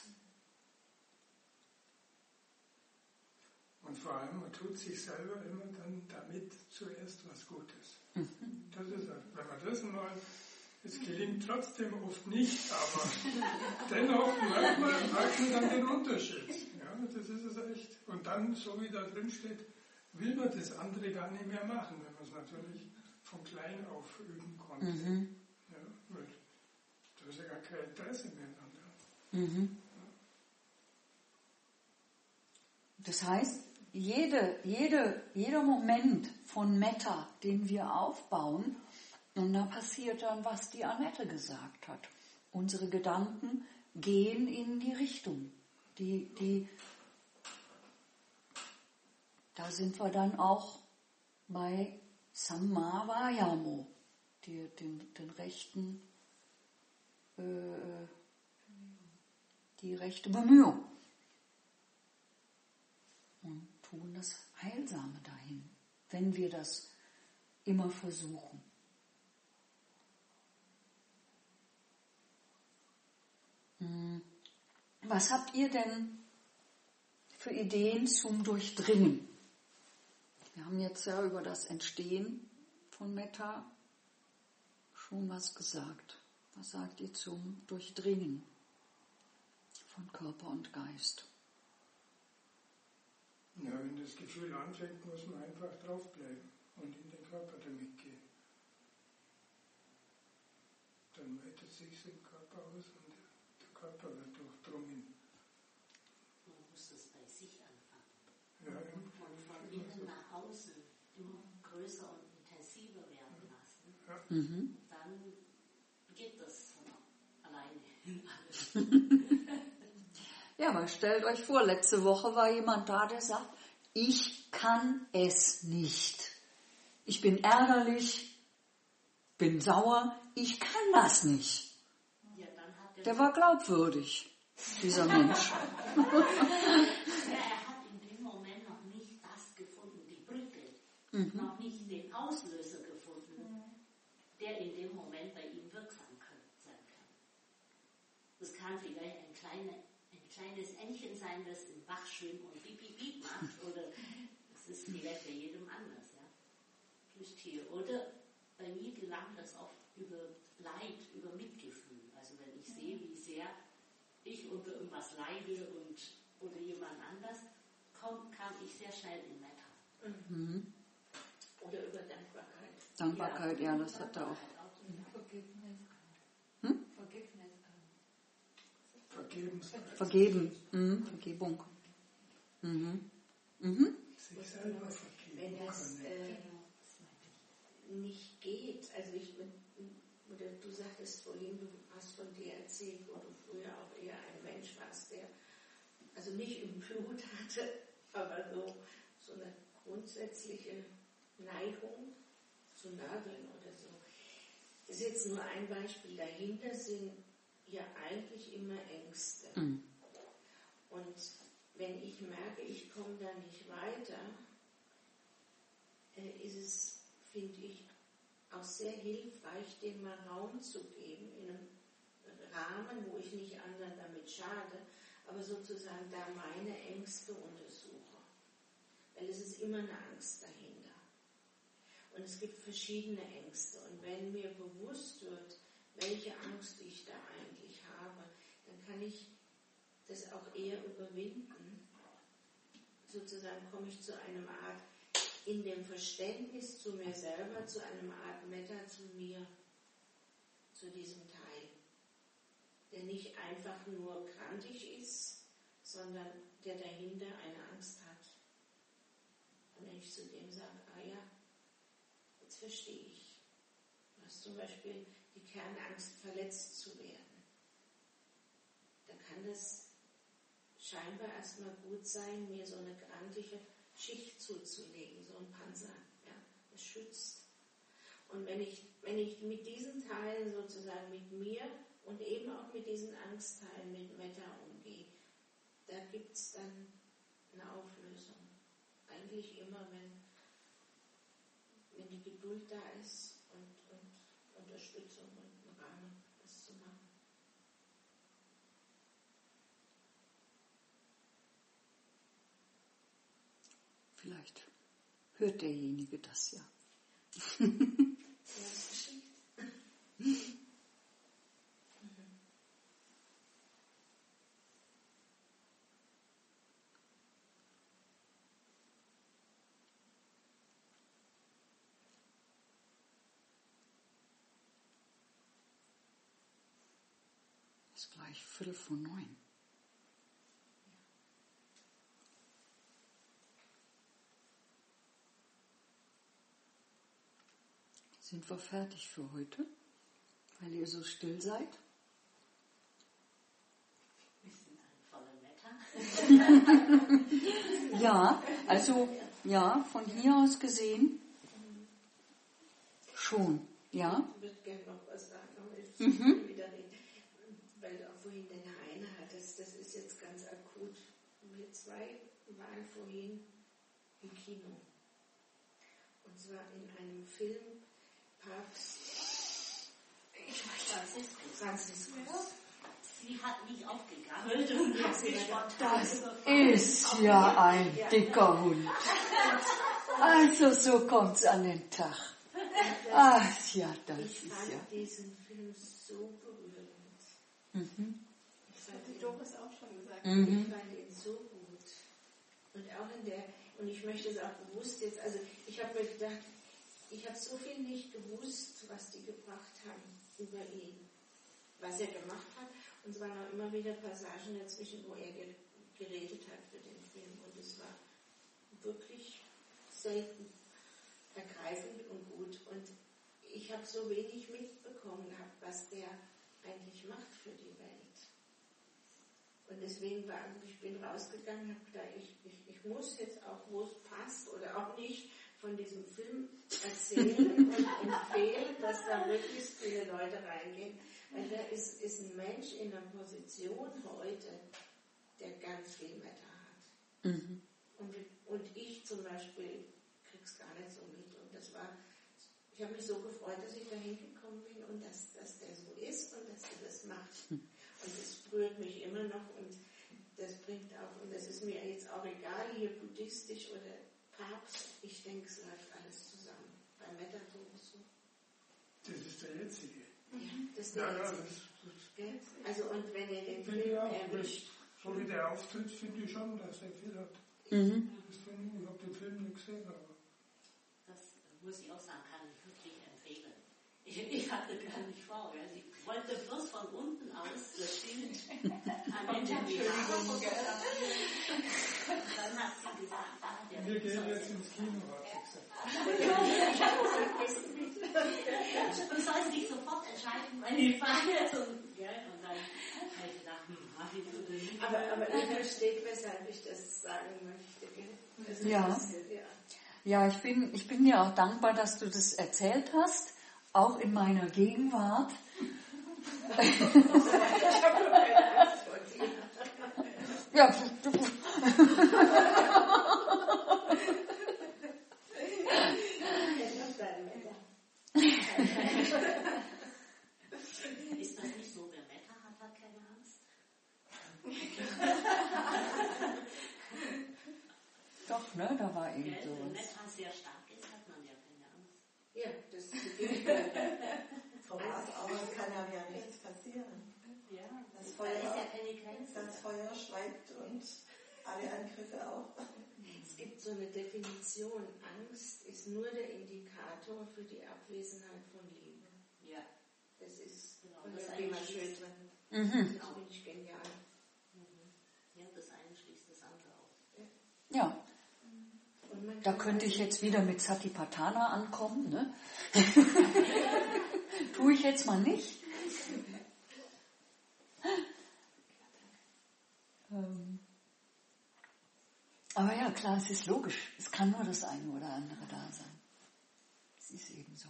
Und vor allem, man tut sich selber immer dann damit zuerst was Gutes. Mhm. Das ist, wenn man das mal, es gelingt trotzdem oft nicht, aber dennoch merkt man, merkt man dann den Unterschied. Ja, das ist es echt. Und dann, so wie da drin steht, will man das andere gar nicht mehr machen, wenn man es natürlich von klein auf üben konnte. Mhm. Ja, weil da ist ja gar kein Interesse mehr dran. Ja. Mhm. Das heißt, jede, jede, jeder Moment von Metta, den wir aufbauen, und da passiert dann, was die Annette gesagt hat. Unsere Gedanken gehen in die Richtung. Die, die, da sind wir dann auch bei Samma Vayamo, die, den, den rechten, äh, die rechte Bemühung. Und tun das Heilsame dahin, wenn wir das immer versuchen. Was habt ihr denn für Ideen zum Durchdringen? Wir haben jetzt ja über das Entstehen von Metta schon was gesagt. Was sagt ihr zum Durchdringen von Körper und Geist? Ja, wenn das Gefühl anfängt, muss man einfach draufbleiben und in den Körper damit gehen. Dann weitet sich im Körper aus und der Körper wird durchdrungen. Man muss das bei sich anfangen. Ja, Und von innen nach außen immer größer und intensiver werden lassen. ja. Mhm. Dann geht das von alleine. Ja, aber stellt euch vor, letzte Woche war jemand da, der sagt, ich kann es nicht. Ich bin ärgerlich, bin sauer, ich kann das nicht. Ja, dann hat er Der war glaubwürdig, dieser Mensch. Ja, er hat in dem Moment noch nicht das gefunden, die Brücke, Mhm. noch nicht den Auslöser gefunden, der in dem Moment bei ihm wirksam kann, sein kann. Das kann vielleicht ein, kleine, ein kleines Entchen sein, das im Bach schwimmt und piep, piep, piep macht, oder das ist vielleicht bei jedem anders, ja. Durch Tier. Oder bei mir gelangt das oft über Leid, über Mitgefühl. Also wenn ich sehe, wie sehr ich unter irgendwas leide und, oder jemand anders, komm, kam ich sehr schnell in Metta. Mhm. Oder über Dankbarkeit. Dankbarkeit, ja, das hat er auch. Forgiveness. Hm? Forgiveness. Vergebensgeist. Vergeben, mhm. Vergebung. Mhm. Mhm. Sich selber vergeben Wenn das können. äh, nicht geht, also ich, oder du sagtest vorhin, du hast von dir erzählt, wo du früher auch eher ein Mensch warst, der also nicht im Blut hatte, aber so, so eine grundsätzliche Neigung zu nörgeln oder so. Das ist jetzt nur ein Beispiel. Dahinter sind ja eigentlich immer Ängste. Mhm. Und wenn ich merke, ich komme da nicht weiter, äh, ist es, finde ich, auch sehr hilfreich, dem mal Raum zu geben, in einem Rahmen, wo ich nicht anderen damit schade, aber sozusagen da meine Ängste untersuche. Weil es ist immer eine Angst dahinter. Und es gibt verschiedene Ängste. Und wenn mir bewusst wird, welche Angst ich da eigentlich habe, dann kann ich das auch eher überwinden. Sozusagen komme ich zu einer Art, in dem Verständnis zu mir selber, zu einer Art Metta zu mir, zu diesem Teil, der nicht einfach nur krantig ist, sondern der dahinter eine Angst hat. Und wenn ich zu dem sage, ah ja, jetzt verstehe ich. Du hast zum Beispiel die Kernangst, verletzt zu werden. Dann kann das scheinbar erstmal gut sein, mir so eine grantige Schicht zuzulegen, so ein Panzer, ja, das schützt. Und wenn ich, wenn ich mit diesen Teilen sozusagen mit mir und eben auch mit diesen Angstteilen mit Metta umgehe, da gibt es dann eine Auflösung. Eigentlich immer, wenn, wenn die Geduld da ist und, und Unterstützung und ein Rahmen, das zu machen. Vielleicht hört derjenige das ja. Ja, das geschieht. Ist gleich Viertel vor neun. Sind wir fertig für heute, weil ihr so still seid? Wir sind ein voller Metta. Ja, also ja, von hier aus gesehen schon, ja. Ich würde gerne noch was sagen, aber ich Mhm. will wieder reden, weil du auch vorhin deine eine hattest, das ist jetzt ganz akut. Wir zwei waren vorhin im Kino. Und zwar in einem Film Papst Franziskus. Franziskus. Sie hat nicht aufgegammelt und hat sie spontan Das überfallen. ist ja ein dicker Hund. Also so kommt's an den Tag. Ach ja, das Ich ist fand ja. diesen Film so berührend. Mhm. Ich fand Hat die ihn, Doris auch schon gesagt. ich Mhm. fand ihn so gut. Und auch in der, und ich möchte es auch bewusst jetzt, also ich habe mir gedacht, ich habe so viel nicht gewusst, was die gebracht haben über ihn, was er gemacht hat. Und es waren auch immer wieder Passagen dazwischen, wo er ge- geredet hat für den Film. Und es war wirklich selten ergreifend und gut. Und ich habe so wenig mitbekommen gehabt, was der eigentlich macht für die Welt. Und deswegen war ich bin rausgegangen, habe gedacht, ich, ich, ich muss jetzt auch, wo es passt oder auch nicht, von diesem Film erzählen und empfehlen, dass da möglichst viele Leute reingehen. Weil da ist, ist ein Mensch in einer Position heute, der ganz viel Meta hat. Mhm. Und, und ich zum Beispiel krieg's gar nicht so mit. Und das war, ich habe mich so gefreut, dass ich da hingekommen bin und dass, dass der so ist und dass er das macht. Und das berührt mich immer noch und das bringt auch, und das ist mir jetzt auch egal, hier buddhistisch oder Papst, ich denke, es läuft alles zusammen. Bei Metta sowieso. Das ist der jetzige. Ja, das ist der ja, jetzige. Ja, das, das also, und wenn ihr den Film Film auch, erwischt. So wie der auftritt, finde ich schon, dass er viel hat. Mhm. Das find ich, ich habe den Film nicht gesehen, aber. Das muss ich auch sagen, kann ich wirklich empfehlen. Ich, ich hatte gar nicht vor. Also ich wollte bloß von unten aus das Bild an den Termin. Dann hat sie gesagt, ah, der Wir gehen jetzt ins Kino, hat sie gesagt. Du sollst dich sofort entscheiden, wenn ich fahre jetzt. Und, ja, und dann habe ich gedacht, hm, mach ich oder nicht. Aber, aber ihr versteht, weshalb ich das sagen möchte. Gell? Also ja. Das, ja. Ja, ich bin, ich bin dir auch dankbar, dass du das erzählt hast, auch in meiner Gegenwart. Ich habe nur keine Angst vor dir. Ja, Ist das nicht so, wer Meta hat, hat keine Angst? doch, ne, da war eben Gell, wenn sowas. Meta sehr stark ist, hat man ja keine Angst. Ja, das ist Frau Bas, kann ja nichts passieren. Ja, Das da Feuer, ist ja keine Grenze. das Feuer schweigt und alle Angriffe auch. Es gibt so eine Definition, Angst ist nur der Indikator für die Abwesenheit von Liebe. Ja. Das ist Genau, von das der ist Thema eigentlich- Schildern. Mhm. Das finde ich genial. Ja, das eine schließt das andere aus. Ja, Und man da kann könnte ich also- jetzt wieder mit Satipatthana ankommen, ne? Tue ich jetzt mal nicht. Ähm, Aber ja, klar, es ist logisch. Es kann nur das eine oder andere da sein. Es ist eben so.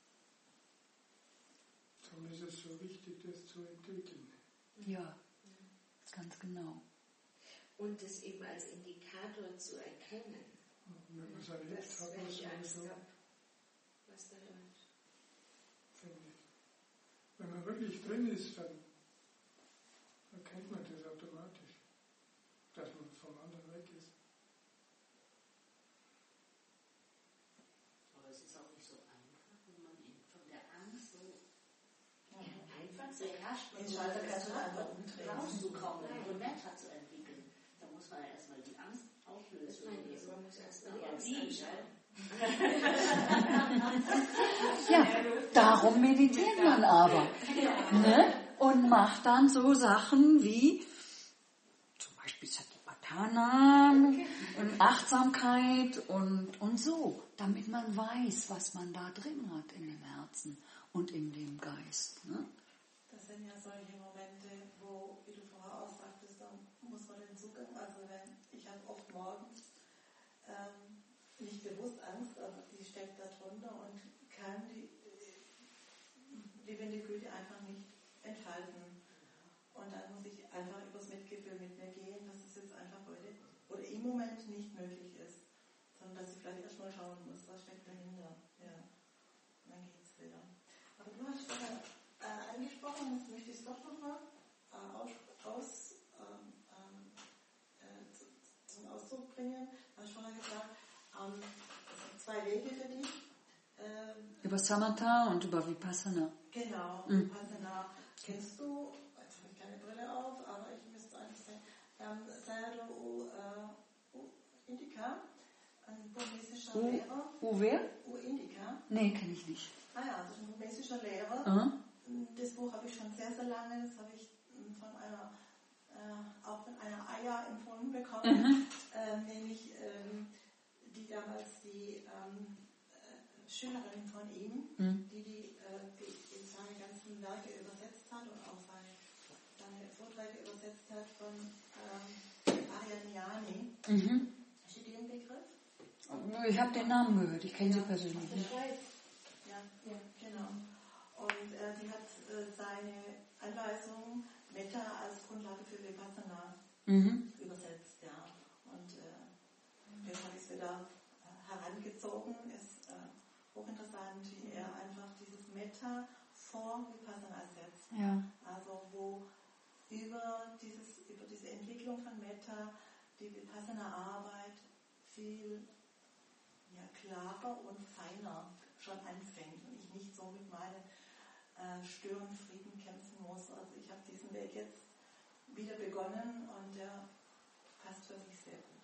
Darum ist es so wichtig, das zu entdecken. Ja, ganz genau. Und das eben als Indikator zu erkennen, Und wenn man es erlebt dass hat, wenn man ich Angst sowieso, habe, was da läuft. finde ich. Wenn man wirklich drin ist, dann erkennt man das automatisch, dass man vom anderen weg ist. Aber es ist auch nicht so einfach, wenn man in, von der Angst so Einfach so herrscht, Den Schalter kannst du einfach umdrehen. rauszukommen und Meta zu entwickeln. Da muss man ja erstmal die Angst Das auflösen. meine ich, man muss erst mal die Ja, Angst die, anschauen. Ja, darum meditiert man aber. Ne? Und macht dann so Sachen wie zum Beispiel Satipatthana und Achtsamkeit und, und so, damit man weiß, was man da drin hat in dem Herzen und in dem Geist. Ne? Das sind ja solche Momente, wo, wie du vorher auch sagtest, da muss man den Zugang, also wenn, ich habe oft morgens ähm, nicht bewusst Angst, aber die steckt da drunter und kann die lebende Güte einfach nicht entfalten. Und dann muss ich einfach übers Mitgefühl mit mir gehen, dass es jetzt einfach heute oder im Moment nicht möglich ist, sondern dass ich vielleicht erstmal schauen muss, was steckt dahinter. Ja. Und dann geht es wieder. Aber du hast vorher äh, angesprochen, jetzt möchte ich es doch nochmal äh, aus, aus, ähm, ähm, äh, zu, zum Ausdruck bringen. Du hast vorher gesagt, ähm, es gibt zwei Wege für dich. Ähm, Über Samatha und über Vipassana. genau, Mhm. Vipassana. Kennst du, jetzt habe ich keine Brille auf, aber ich müsste eigentlich sagen, ähm, Sayadaw U, äh, U Indika, ein burmesischer U, Lehrer. U wer? U Indika. Nee, kenne ich nicht. Ah ja, das ist ein burmesischer Lehrer. Mhm. Das Buch habe ich schon sehr, sehr lange, das habe ich von einer, äh, auch von einer Aya empfohlen bekommen, Mhm. ähm, nämlich ähm, die damals die ähm, äh, Schülerin von ihm, Mhm. die, die, äh, die, die seine ganzen Werke übersetzt hat und auch seine, seine Vorträge übersetzt hat von ähm, Arianiani. Mhm. Hast du den Begriff? Ich habe den Namen gehört, ich kenne sie Aus persönlich der nicht. Schweiz. Ja, ja, genau. Und äh, die hat äh, seine Anweisungen Metta als Grundlage für Vipassana Mhm. übersetzt, ja. Und äh, das habe ich wieder äh, herangezogen. Ist äh, hochinteressant, wie er einfach dieses Metta vor Vipassana setzt. Ja. Also wo über, dieses, über diese Entwicklung von Metta die Vipassana-Arbeit viel ja, klarer und feiner schon anfängt und ich nicht so mit meinen äh, Störenfrieden kämpfen muss. Also ich habe diesen Weg jetzt wieder begonnen und der passt für mich sehr gut.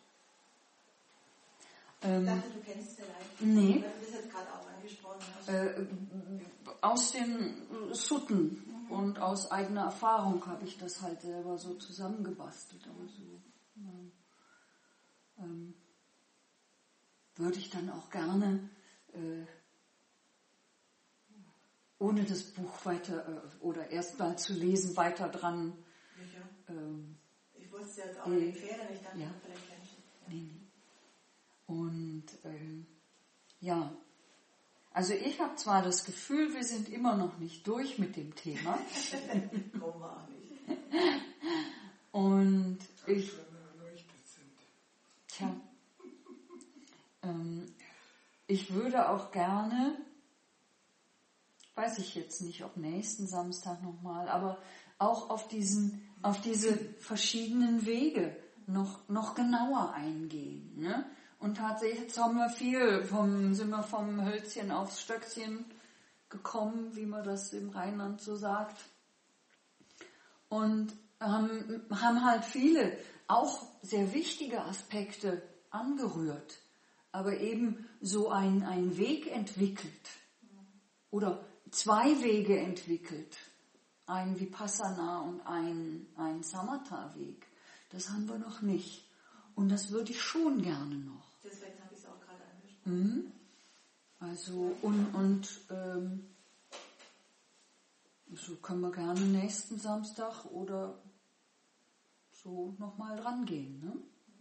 Ähm, ich dachte, du kennst es vielleicht, nee. weil du das jetzt gerade auch angesprochen hast. Äh, aus den Sutten und aus eigener Erfahrung habe ich das halt selber so zusammengebastelt. Aber so ja, ähm, würde ich dann auch gerne äh, ohne das Buch weiter äh, oder erst mal zu lesen weiter dran. Ja. Ähm, ich wusste es jetzt auch äh, nicht empfehlen, ich dachte, ja. vielleicht kennst du es. Ja. Nee, nee. Und ähm, ja, also ich habe zwar das Gefühl, wir sind immer noch nicht durch mit dem Thema. Kommen wir auch nicht. Und ich, erleuchtet sind. tja, ähm, ich würde auch gerne, weiß ich jetzt nicht, ob nächsten Samstag nochmal, aber auch auf diesen, auf diese verschiedenen Wege noch, noch genauer eingehen, ne? Und tatsächlich, jetzt haben wir viel vom, sind wir vom Hölzchen aufs Stöckchen gekommen, wie man das im Rheinland so sagt. Und ähm, haben halt viele, auch sehr wichtige Aspekte angerührt, aber eben so ein, ein Weg entwickelt oder zwei Wege entwickelt, ein Vipassana und ein, ein Samatha-Weg. Das haben wir noch nicht. Und das würde ich schon gerne noch. Deswegen habe ich es auch gerade angesprochen. Mhm. Also, und, und ähm, so können wir gerne nächsten Samstag oder so nochmal dran gehen. Ne?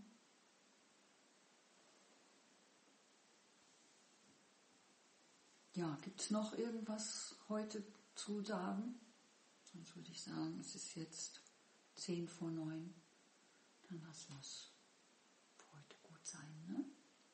Ja, gibt es noch irgendwas heute zu sagen? Sonst würde ich sagen, es ist jetzt zehn vor neun. Dann lassen wir es für heute gut sein, ne?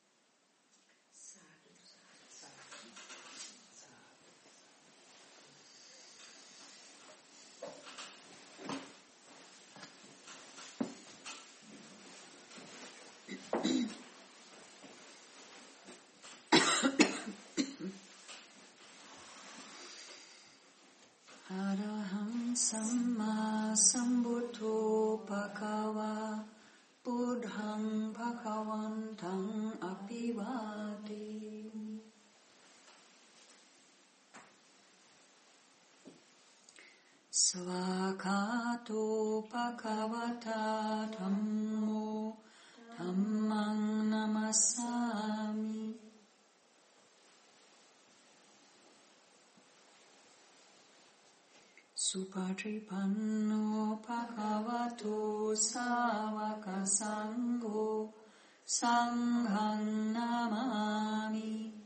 Araham Samma Sambuddho Bhagava Buddhang Bhagavantang Abhivademi. Svakato Bhagavata Dhammo Dhammang Namassami. Supatripanno Bhagavato Savaka Sangho Sanghang Namami.